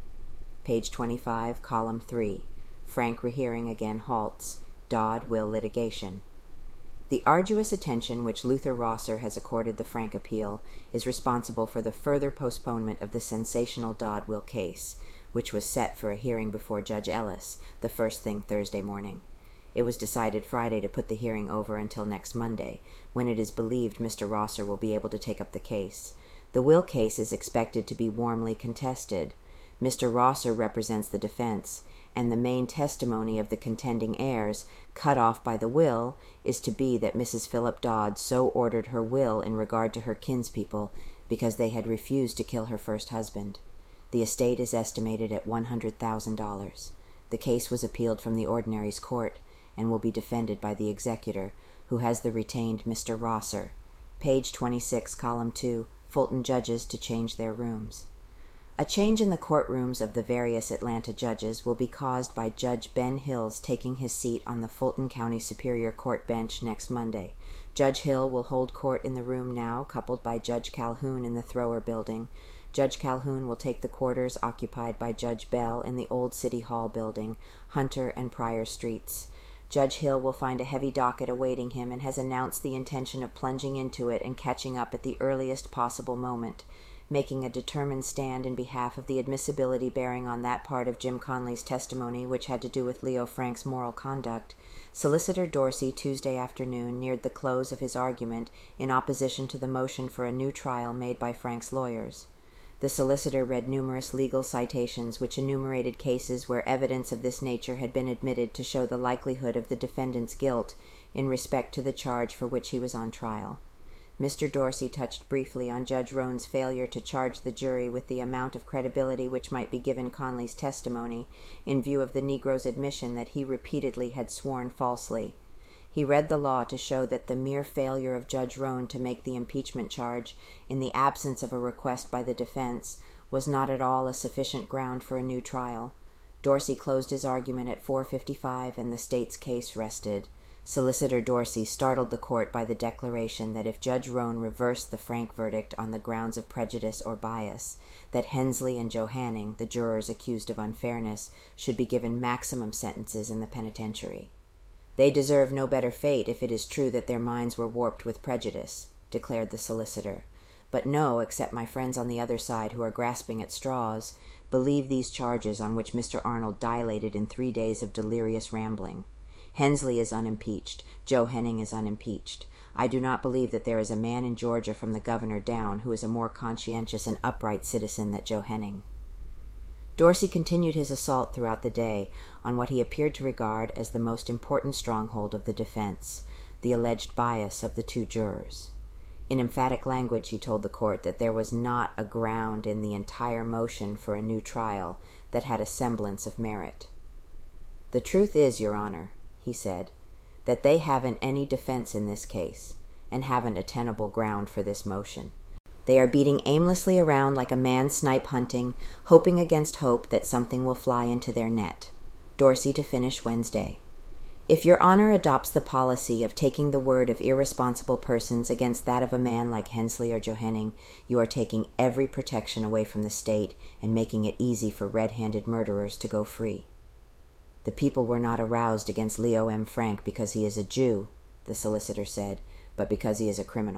Page twenty-five, column three. Frank rehearing again halts. Dodd will litigation. The arduous attention which Luther Rosser has accorded the Frank appeal is responsible for the further postponement of the sensational Dodd will case, which was set for a hearing before Judge Ellis, the first thing Thursday morning. It was decided Friday to put the hearing over until next Monday, when it is believed Mister Rosser will be able to take up the case. The will case is expected to be warmly contested. Mister Rosser represents the defense, and the main testimony of the contending heirs, cut off by the will, is to be that Missus Philip Dodd so ordered her will in regard to her kinspeople because they had refused to kill her first husband. The estate is estimated at one hundred thousand dollars. The case was appealed from the Ordinaries Court and will be defended by the executor, who has the retained Mister Rosser. Page twenty-six, column two, Fulton judges to change their rooms. A change in the courtrooms of the various Atlanta judges will be caused by Judge Ben Hills taking his seat on the Fulton County Superior Court bench next Monday. Judge Hill will hold court in the room now coupled by Judge Calhoun in the Thrower Building. Judge Calhoun will take the quarters occupied by Judge Bell in the old City Hall building, Hunter and Pryor Streets. Judge Hill will find a heavy docket awaiting him and has announced the intention of plunging into it and catching up at the earliest possible moment, making a determined stand in behalf of the admissibility bearing on that part of Jim Conley's testimony which had to do with Leo Frank's moral conduct. Solicitor Dorsey Tuesday afternoon neared the close of his argument in opposition to the motion for a new trial made by Frank's lawyers. The solicitor read numerous legal citations which enumerated cases where evidence of this nature had been admitted to show the likelihood of the defendant's guilt in respect to the charge for which he was on trial. Mister Dorsey touched briefly on Judge Roan's failure to charge the jury with the amount of credibility which might be given Conley's testimony in view of the Negro's admission that he repeatedly had sworn falsely. He read the law to show that the mere failure of Judge Roan to make the impeachment charge, in the absence of a request by the defense, was not at all a sufficient ground for a new trial. Dorsey closed his argument at four fifty-five, and the state's case rested. Solicitor Dorsey startled the court by the declaration that if Judge Roan reversed the Frank verdict on the grounds of prejudice or bias, that Hensley and Johanning, the jurors accused of unfairness, should be given maximum sentences in the penitentiary. They deserve no better fate if it is true that their minds were warped with prejudice, declared the solicitor. But no, except my friends on the other side who are grasping at straws, believe these charges on which Mister Arnold dilated in three days of delirious rambling. Hensley is unimpeached. Johanning is unimpeached. I do not believe that there is a man in Georgia from the governor down who is a more conscientious and upright citizen than Johanning. Dorsey continued his assault throughout the day on what he appeared to regard as the most important stronghold of the defense, the alleged bias of the two jurors. In emphatic language he told the court that there was not a ground in the entire motion for a new trial that had a semblance of merit. "The truth is, Your Honor," he said, "that they haven't any defense in this case, and haven't a tenable ground for this motion. They are beating aimlessly around like a man snipe hunting, hoping against hope that something will fly into their net." Dorsey to finish Wednesday. "If Your Honor adopts the policy of taking the word of irresponsible persons against that of a man like Hensley or Johanning, you are taking every protection away from the state and making it easy for red-handed murderers to go free. The people were not aroused against Leo M. Frank because he is a Jew," the solicitor said, "but because he is a criminal.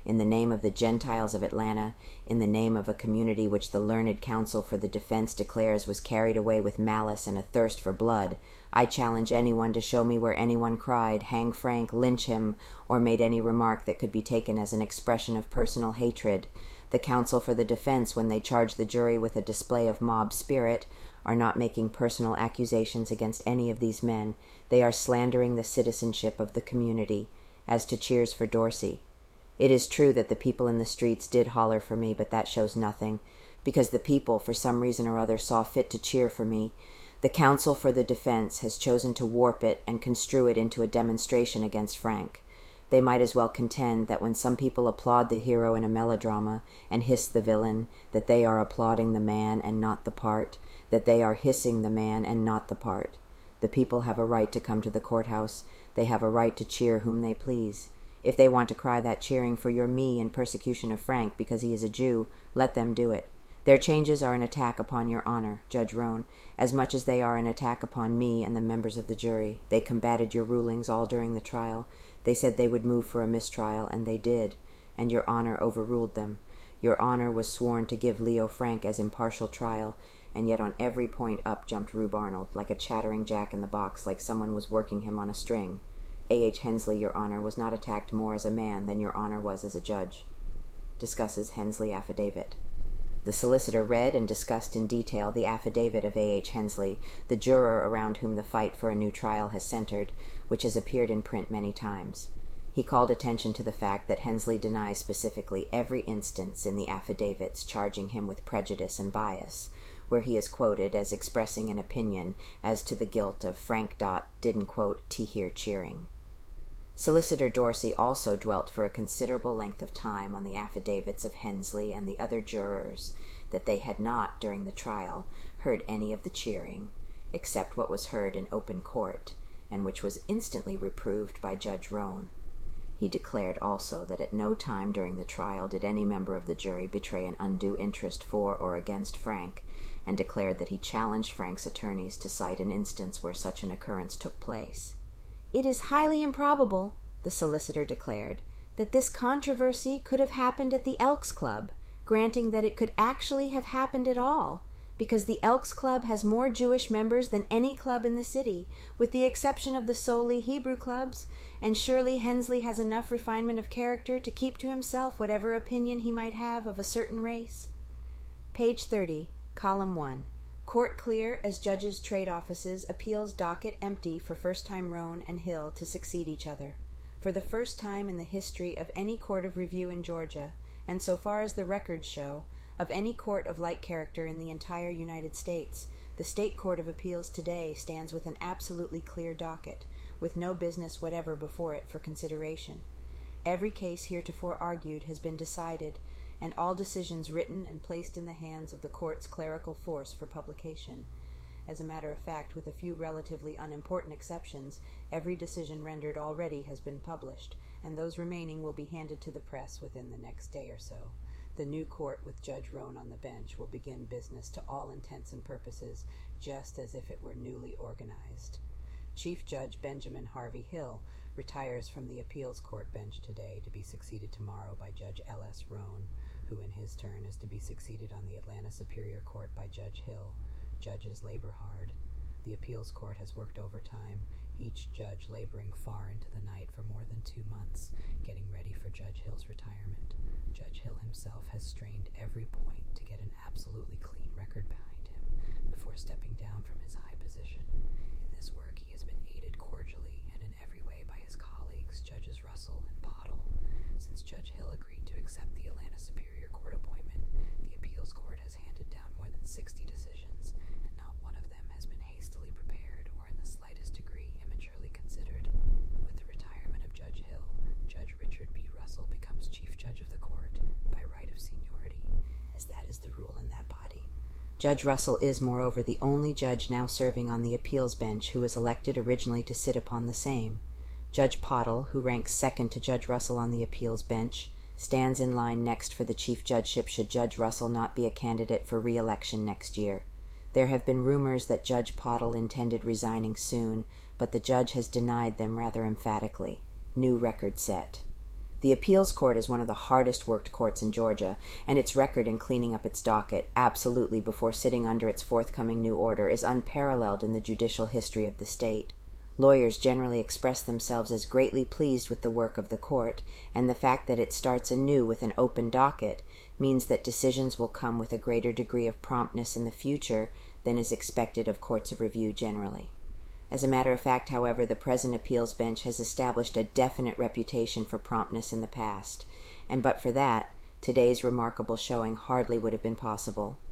in the name of the Gentiles of Atlanta, in the name of a community which the learned counsel for the defense declares was carried away with malice and a thirst for blood, I challenge anyone to show me where anyone cried, hang Frank, lynch him, or made any remark that could be taken as an expression of personal hatred. The counsel for the defense, when they charge the jury with a display of mob spirit, are not making personal accusations against any of these men. They are slandering the citizenship of the community. As to cheers for Dorsey, it is true that the people in the streets did holler for me, but that shows nothing, because the people, for some reason or other, saw fit to cheer for me. The counsel for the defense has chosen to warp it and construe it into a demonstration against Frank. They might as well contend that when some people applaud the hero in a melodrama and hiss the villain, that they are applauding the man and not the part, that they are hissing the man and not the part. The people have a right to come to the courthouse. They have a right to cheer whom they please. If they want to cry that cheering for your me in persecution of Frank because he is a Jew, let them do it. Their changes are an attack upon your honor, Judge Roan, as much as they are an attack upon me and the members of the jury. They combated your rulings all during the trial. They said they would move for a mistrial, and they did, and your honor overruled them. Your honor was sworn to give Leo Frank as impartial trial, and yet on every point up jumped Rube Arnold, like a chattering jack in the box, like someone was working him on a string. A. H. Hensley, your honor, was not attacked more as a man than your honor was as a judge. Discusses Hensley affidavit. The solicitor read and discussed in detail the affidavit of A. H. Hensley, the juror around whom the fight for a new trial has centered, which has appeared in print many times. He called attention to the fact that Hensley denies specifically every instance in the affidavits charging him with prejudice and bias, where he is quoted as expressing an opinion as to the guilt of Frank Dot didn't quote T hear cheering. Solicitor Dorsey also dwelt for a considerable length of time on the affidavits of Hensley and the other jurors, that they had not, during the trial, heard any of the cheering, except what was heard in open court, and which was instantly reproved by Judge Roan. He declared also that at no time during the trial did any member of the jury betray an undue interest for or against Frank, and declared that he challenged Frank's attorneys to cite an instance where such an occurrence took place. It is highly improbable, the solicitor declared, that this controversy could have happened at the Elks Club, granting that it could actually have happened at all, because the Elks Club has more Jewish members than any club in the city, with the exception of the solely Hebrew clubs, and surely Hensley has enough refinement of character to keep to himself whatever opinion he might have of a certain race. Page thirty, column one. Court clear as judges' trade offices, appeals docket empty for first-time Roan and Hill to succeed each other. For the first time in the history of any court of review in Georgia, and so far as the records show, of any court of like character in the entire United States, the State Court of Appeals today stands with an absolutely clear docket, with no business whatever before it for consideration. Every case heretofore argued has been decided, and all decisions written and placed in the hands of the court's clerical force for publication. As a matter of fact, with a few relatively unimportant exceptions, every decision rendered already has been published, and those remaining will be handed to the press within the next day or so. The new court with Judge Roan on the bench will begin business to all intents and purposes, just as if it were newly organized. Chief Judge Benjamin Harvey Hill retires from the appeals court bench today to be succeeded tomorrow by Judge L S Roan, who in his turn is to be succeeded on the Atlanta Superior Court by Judge Hill. Judges labor hard. The appeals court has worked overtime, each judge laboring far into the night for more than two months, getting ready for Judge Hill's retirement. Judge Hill himself has strained every point to get an absolutely clean record behind him before stepping down from his high position. In this work he has been aided cordially and in every way by his colleagues, Judges Russell and Pottle. Since Judge Hill agreed to accept the Atlanta Superior Court appointment, the appeals court has handed down more than sixty decisions, and not one of them has been hastily prepared or in the slightest degree immaturely considered. With the retirement of Judge Hill, Judge Richard B. Russell becomes Chief Judge of the court by right of seniority, as that is the rule in that body. Judge Russell is, moreover, the only judge now serving on the appeals bench who was elected originally to sit upon the same. Judge Pottle, who ranks second to Judge Russell on the appeals bench, stands in line next for the chief judgeship should Judge Russell not be a candidate for re-election next year. There have been rumors that Judge Pottle intended resigning soon, but the judge has denied them rather emphatically. New record set. The appeals court is one of the hardest worked courts in Georgia, and its record in cleaning up its docket, absolutely before sitting under its forthcoming new order, is unparalleled in the judicial history of the state. Lawyers generally express themselves as greatly pleased with the work of the court, and the fact that it starts anew with an open docket means that decisions will come with a greater degree of promptness in the future than is expected of courts of review generally. As a matter of fact, however, the present appeals bench has established a definite reputation for promptness in the past, and but for that, today's remarkable showing hardly would have been possible.